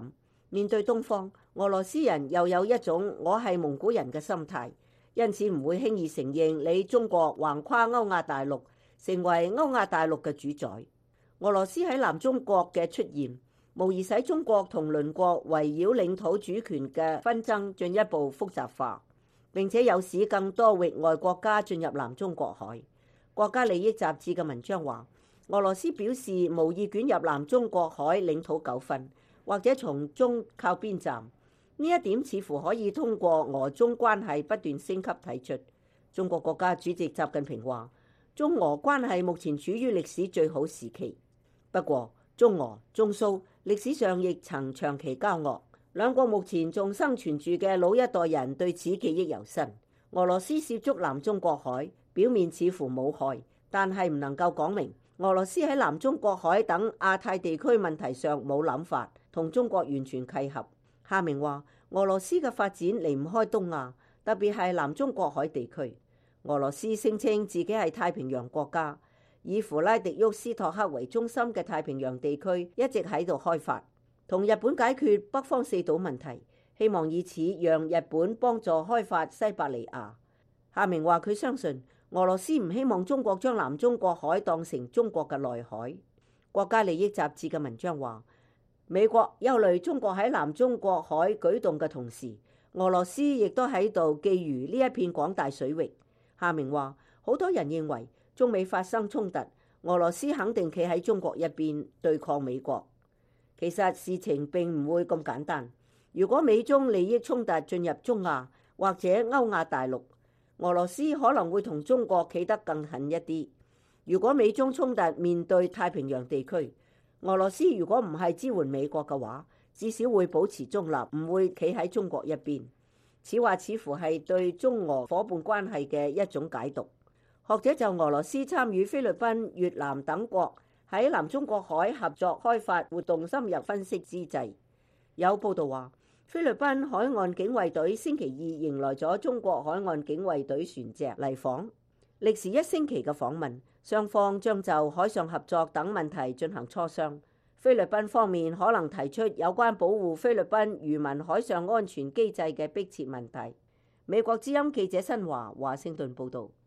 面對東方，俄羅斯人又有一種我係蒙古人嘅心態，因此唔會輕易承認你中國橫跨歐亞大陸，成為歐亞大陸嘅主宰。俄羅斯喺南中國嘅出現，無疑使中國同鄰國圍繞領土主權嘅紛爭進一步複雜化，並且有使更多域外國家進入南中國海。國家利益雜誌嘅文章話，俄羅斯表示無意捲入南中國海領土糾紛，或者從中靠邊站。呢一點似乎可以通過俄中關係不斷升級睇出。中國國家主席習近平話，中俄關係目前處於歷史最好時期。不過，中俄、中蘇歷史上亦曾長期交惡，兩國目前仲生存住嘅老一代人對此記憶猶新。俄羅斯涉足南中國海，表面似乎冇害，但係唔能夠講明俄羅斯喺南中國海等亞太地區問題上冇諗法，同中國完全契合。夏明話，俄羅斯嘅發展離唔開東亞，特別係南中國海地區。俄羅斯聲稱自己係太平洋國家，以弗拉迪沃斯托克為中心嘅太平洋地區一直喺度開發，同日本解決北方四島問題，希望以此讓日本幫助開發西伯利亞。夏明話，佢相信俄羅斯唔希望中國將南中國海當成中國嘅內海。國家利益雜誌嘅文章話，美國憂慮中國喺南中國海舉動嘅同時，俄羅斯亦都喺度覬覦呢一片廣大水域。夏明話，好多人認為中美發生衝突，俄羅斯肯定企喺中國一邊對抗美國。其實事情並唔會咁簡單。如果美中利益衝突進入中亞或者歐亞大陸，俄羅斯可能會同中國企得更近一啲。如果美中衝突面對太平洋地區，俄羅斯如果唔係支援美國嘅話，至少會保持中立，唔會企喺中國一邊。此話似乎係對中俄伙伴關係嘅一種解讀。學者就俄羅斯參與菲律賓、越南等國喺南中國海合作開發活動深入分析之際，有報道話，菲律賓海岸警衛隊星期二迎來咗中國海岸警衛隊船隻嚟訪，歷時一星期嘅訪問，雙方將就海上合作等問題進行磋商。菲律賓方面可能提出有關保護菲律賓漁民海上安全機制嘅迫切問題。美國之音記者新華華盛頓報導。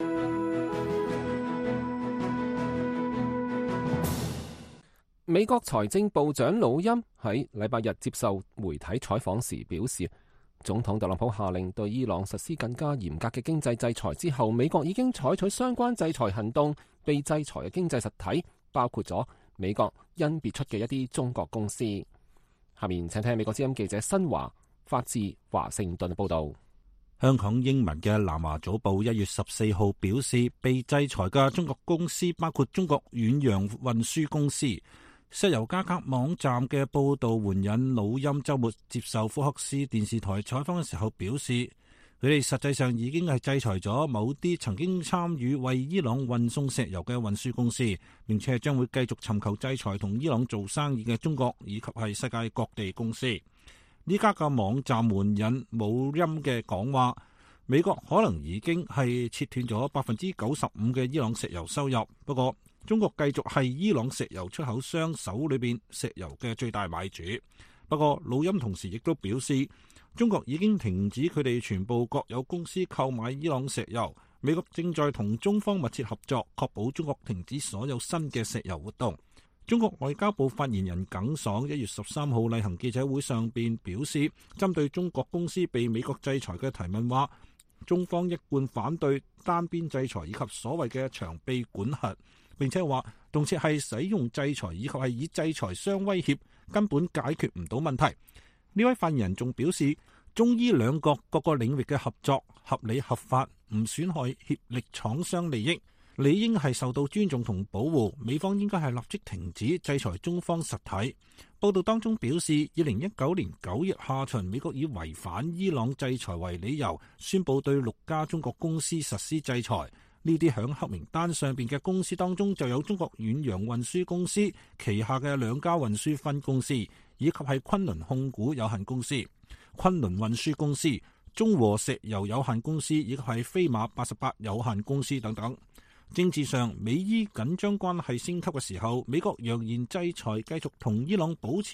美國財政部長魯欽喺禮拜日接受媒體採訪時表示，總統特朗普下令對伊朗實施更加嚴格嘅經濟制裁之後，美國已經採取相關制裁行動。被制裁嘅經濟實體包括咗美國甄別出嘅一啲中國公司。下面請聽美國之音記者新華發自華盛頓報道。 香港英文嘅南華早報一月十四號表示，被制裁嘅中國公司包括中國遠洋運輸公司。石油價格網站嘅報道援引魯欽週末接受福克斯電視台採訪嘅時候表示，佢哋實際上已經係制裁咗某啲曾經參與為伊朗運送石油嘅運輸公司，並且將會繼續尋求制裁同伊朗做生意嘅中國以及係世界各地公司。呢家嘅網站援引魯欽嘅講話，美國可能已經係切斷咗百分之九十五嘅伊朗石油收入，不過中國繼續係伊朗石油出口商手裏邊石油嘅最大買主。不過魯欽同時亦都表示，中國已經停止佢哋全部國有公司購買伊朗石油，美國正在同中方密切合作，確保中國停止所有新嘅石油活動。中國外交部發言人耿爽一月十三號例行記者會上邊表示，針對中國公司被美國制裁嘅提問話，中方一貫反對單邊制裁以及所謂嘅長臂管轄，並且話動輒係使用制裁以及係以制裁相威脅，根本解決唔到問題。呢位發言人仲表示，中伊兩國各個領域嘅合作合理合法，唔損害協力廠商利益，理應係受到尊重同保護。美方應該係立即停止制裁中方實體。報道當中表示，二零一九年九月下旬，美國以違反伊朗制裁為理由，宣布對六家中國公司實施制裁。呢啲響黑名單上邊嘅公司當中，就有中國遠洋運輸公司旗下嘅兩家運輸分公司，以及係昆侖控股有限公司、昆侖運輸公司、中和石油有限公司，以及係飛馬八十八有限公司等等。政治上，美伊緊張關係升級嘅時候，美國揚言制裁繼續同伊朗保持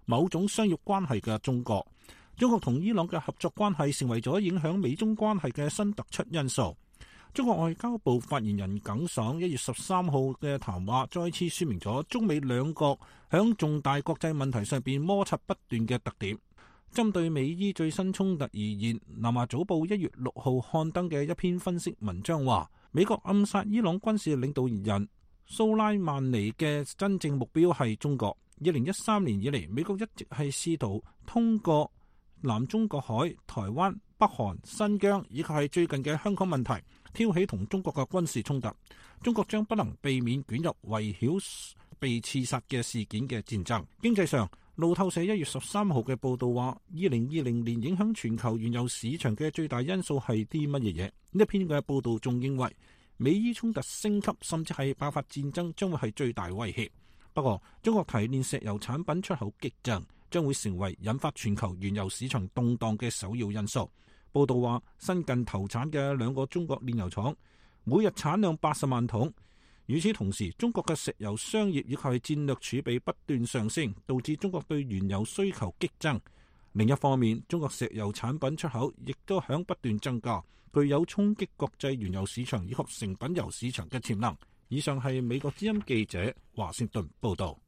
某種商業關係嘅中國。中國同伊朗嘅合作關係成為咗影響美中關係嘅新突出因素。中國外交部發言人耿爽一月十三號嘅談話再次說明咗中美兩國響重大國際問題上邊摩擦不斷嘅特點。針對美伊最新衝突而言，南華早報一月六號刊登嘅一篇分析文章話，美國暗殺伊朗軍事領導人蘇拉曼尼嘅真正目標係中國。二零一三年以嚟，美國一直係試圖通過南中國海、台灣、北韓、新疆以及係最近嘅香港問題挑起同中國嘅軍事衝突。中國將不能避免捲入圍繞被刺殺嘅事件嘅戰爭。經濟上，路透社一月十三號嘅報道話，二零二零年影響全球原油市場嘅最大因素係啲乜嘢嘢？呢一篇嘅報道仲認為，美伊衝突升級甚至係爆發戰爭將會係最大威脅。不過，中國提煉石油產品出口激增，將會成為引發全球原油市場動盪嘅首要因素。報道話，新近投產嘅兩個中國煉油廠每日產量八十萬桶。與此同時，中國嘅石油商業以及係戰略儲備不斷上升，導致中國對原油需求激增。另一方面，中國石油產品出口亦都響不斷增加，具有衝擊國際原油市場以及成品油市場嘅潛能。以上係美國之音記者華盛頓報道。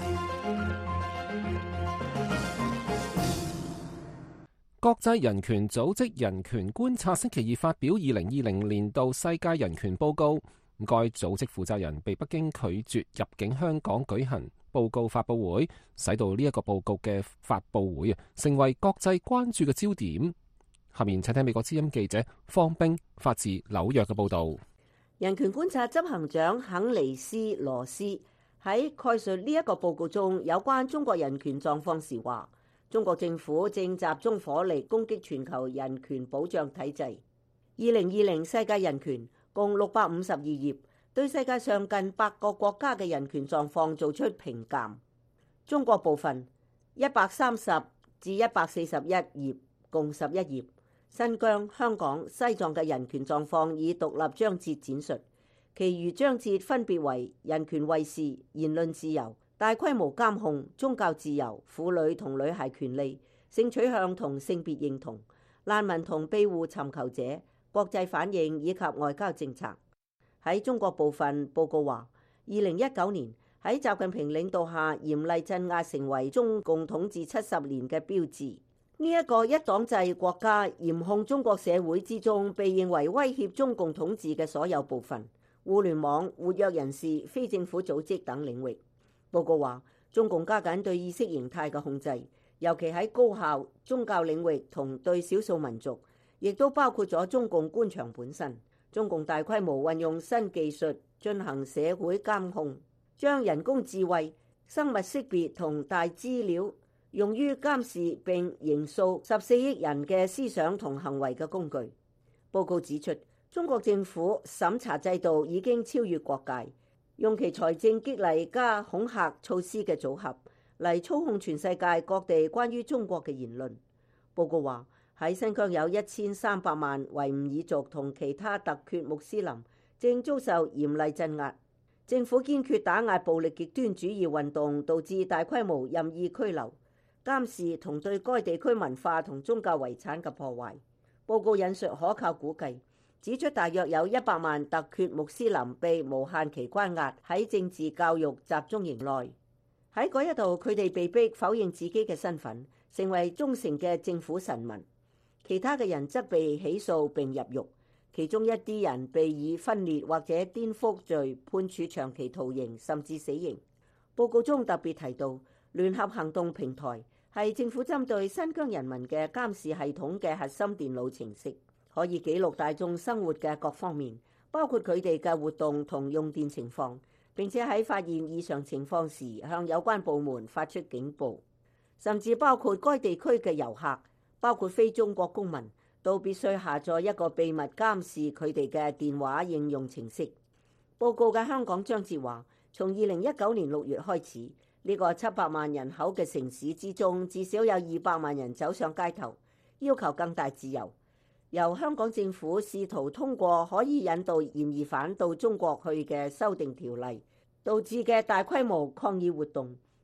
國際人權組織人權觀察星期二發表二零二零年度世界人權報告。該組織負責人被北京拒絕入境香港舉行報告發佈會，使到呢一個報告嘅發佈會啊，成為國際關注嘅焦點。下面請聽美國之音記者方冰發自紐約嘅報道。 人權觀察執行長肯尼斯羅斯喺概述呢一個報告中有關中國人權狀況時話，中國政府正集中火力攻擊全球人權保障體制。二零二零世界人權共六百五十二頁，對世界上近百個國家嘅人權狀況做出評鑑。中國部分一百三十至一百四十一頁，共十一頁。新疆、香港、西藏嘅人權狀況以獨立章節展述，其餘章節分別為人權衛士、言論自由、大規模監控、宗教自由、婦女同女孩權利、性取向同性別認同、難民同庇護尋求者、國際反應以及外交政策。喺中國部分，報告話，二零一九年喺習近平領導下嚴厲鎮壓成為中共統治七十年嘅標誌。呢一個一黨制國家嚴控中國社會之中被認為威脅中共統治嘅所有部分，互聯網、活躍人士、非政府組織等領域。報告話，中共加緊對意識形態嘅控制，尤其喺高校、宗教領域同對少數民族，亦都包括咗中共官場本身。中共大規模運用新技術進行社會監控，將人工智慧、生物識別同大資料用於監視並刑訴十四億人嘅思想同行為嘅工具。報告指出，中國政府審查制度已經超越國界，用其財政激勵加恐嚇措施嘅組合嚟操控全世界各地關於中國嘅言論。報告話，喺新疆有一千三百萬維吾爾族同其他突厥穆斯林正遭受嚴厲鎮壓，政府堅決打壓暴力極端主義運動，導致大規模任意拘留、監視同對該地區文化同宗教遺產嘅破壞。報告引述可靠估計，指出大約有一百萬突厥穆斯林被無限期關押喺政治教育集中營內。喺嗰一度，佢哋被逼否認自己嘅身份，成為忠誠嘅政府臣民。其他嘅人則被起訴並入獄，其中一啲人被以分裂或者顛覆罪判處長期徒刑甚至死刑。報告中特別提到，聯合行動平台係政府針對新疆人民嘅監視系統嘅核心電腦程式，可以記錄大眾生活嘅各方面，包括佢哋嘅活動同用電情況，並且喺發現異常情況時向有關部門發出警報，甚至包括該地區嘅遊客，包括非中國公民，都必須下載一個秘密監視佢哋嘅電話應用程式。報告嘅香港章節話，從二零一九年六月開始，呢個七百萬人口嘅城市之中，至少有二百萬人走上街頭，要求更大自由。由香港政府試圖通過可以引導嫌疑犯到中國去嘅修訂條例導致嘅大規模抗議活動，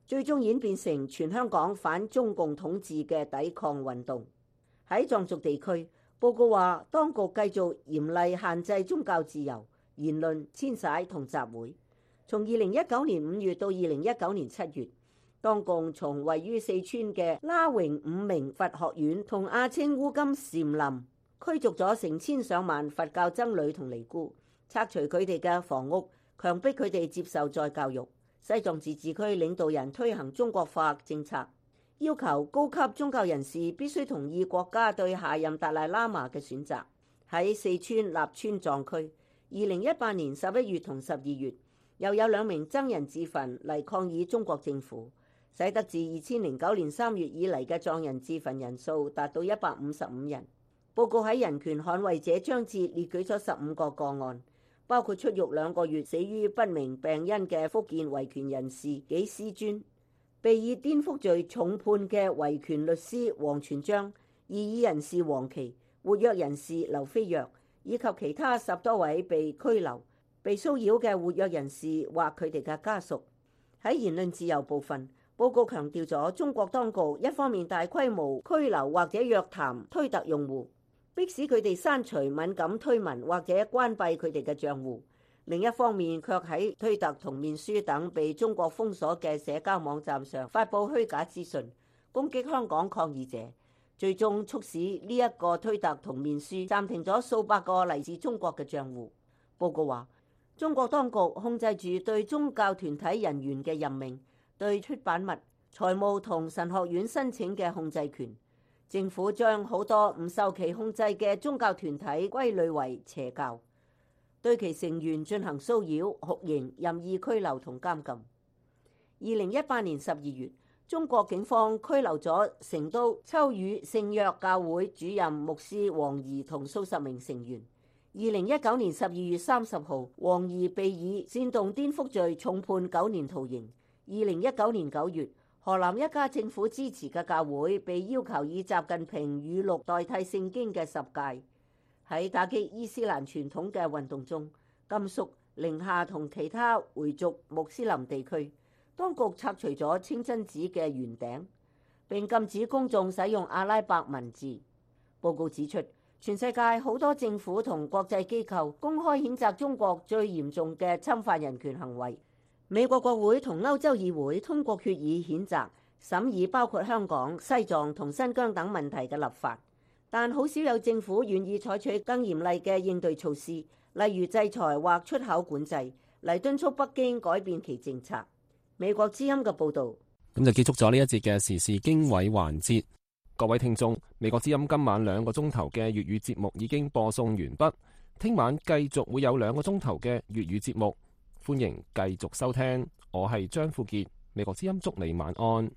最終演變成全香港反中共統治嘅抵抗運動。喺藏族地區，報告話當局繼續嚴厲限制宗教自由、言論、遷徙同集會。從二零一九年五月到二零一九年七月，當局從位於四川嘅拉榮五明佛學院同阿青烏金禪林驅逐咗成千上萬佛教僧侶同尼姑，拆除佢哋嘅房屋，強迫佢哋接受再教育。西藏自治區領導人推行中國化政策，要求高級宗教人士必須同意國家對下任達賴喇嘛嘅選擇。喺四川立川藏區，二零一八年十一月同十二月，又有兩名僧人自焚嚟抗議中國政府，使得自二千零九年三月以嚟嘅藏人自焚人數達到一百五十五人。報告喺人權捍衛者章節列舉咗十五個個案，包括出獄兩個月死於不明病因嘅福建維權人士紀思尊，被以顛覆罪重判嘅維權律師黃全章、異議人士黃琦、活躍人士劉飛躍，以及其他十多位被拘留、被騷擾嘅活躍人士或佢哋嘅家屬。喺言論自由部分，報告強調咗中國當局一方面大規模拘留或者約談推特用戶，迫使佢哋刪除敏感推文或者關閉佢哋嘅賬戶，另一方面卻喺推特同面書等被中國封鎖嘅社交網站上發布虛假資訊，攻擊香港抗議者，最終促使呢一個推特同面書暫停咗數百個嚟自中國嘅賬戶。報告話，中國當局控制住對宗教團體人員嘅任命、對出版物、財務同神學院申請嘅控制權。政府將好多唔受其控制嘅宗教團體歸類為邪教，對其成員進行騷擾、酷刑、任意拘留同監禁。二零一八年十二月，中國警方拘留咗成都秋雨聖約教會主任牧師王怡同數十名成員。二零一九年十二月三十號，王怡被以煽動顛覆罪重判九年徒刑。二零一九年九月，河南一家政府支持嘅教會被要求以習近平語錄代替聖經嘅十誡。喺打擊伊斯蘭傳統嘅運動中，甘肅、寧夏同其他回族穆斯林地區，當局拆除咗清真寺嘅圓頂，並禁止公眾使用阿拉伯文字。報告指出，全世界好多政府同國際機構公開譴責中國最嚴重嘅侵犯人權行為。美國國會同歐洲議會通過決議譴責審議包括香港、西藏同新疆等問題嘅立法，但好少有政府願意採取更嚴厲嘅應對措施，例如制裁或出口管制，嚟敦促北京改變其政策。美國之音嘅報導。 咁就結束咗呢一節嘅時事經緯環節。各位聽眾，美國之音今晚兩個鐘頭嘅粵語節目已經播送完畢，聽晚繼續會有兩個鐘頭嘅粵語節目。歡迎繼續收聽，我係張富傑，美國之音祝你晚安。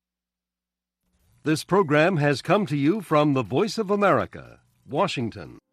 This program has come to you from the Voice of America, Washington.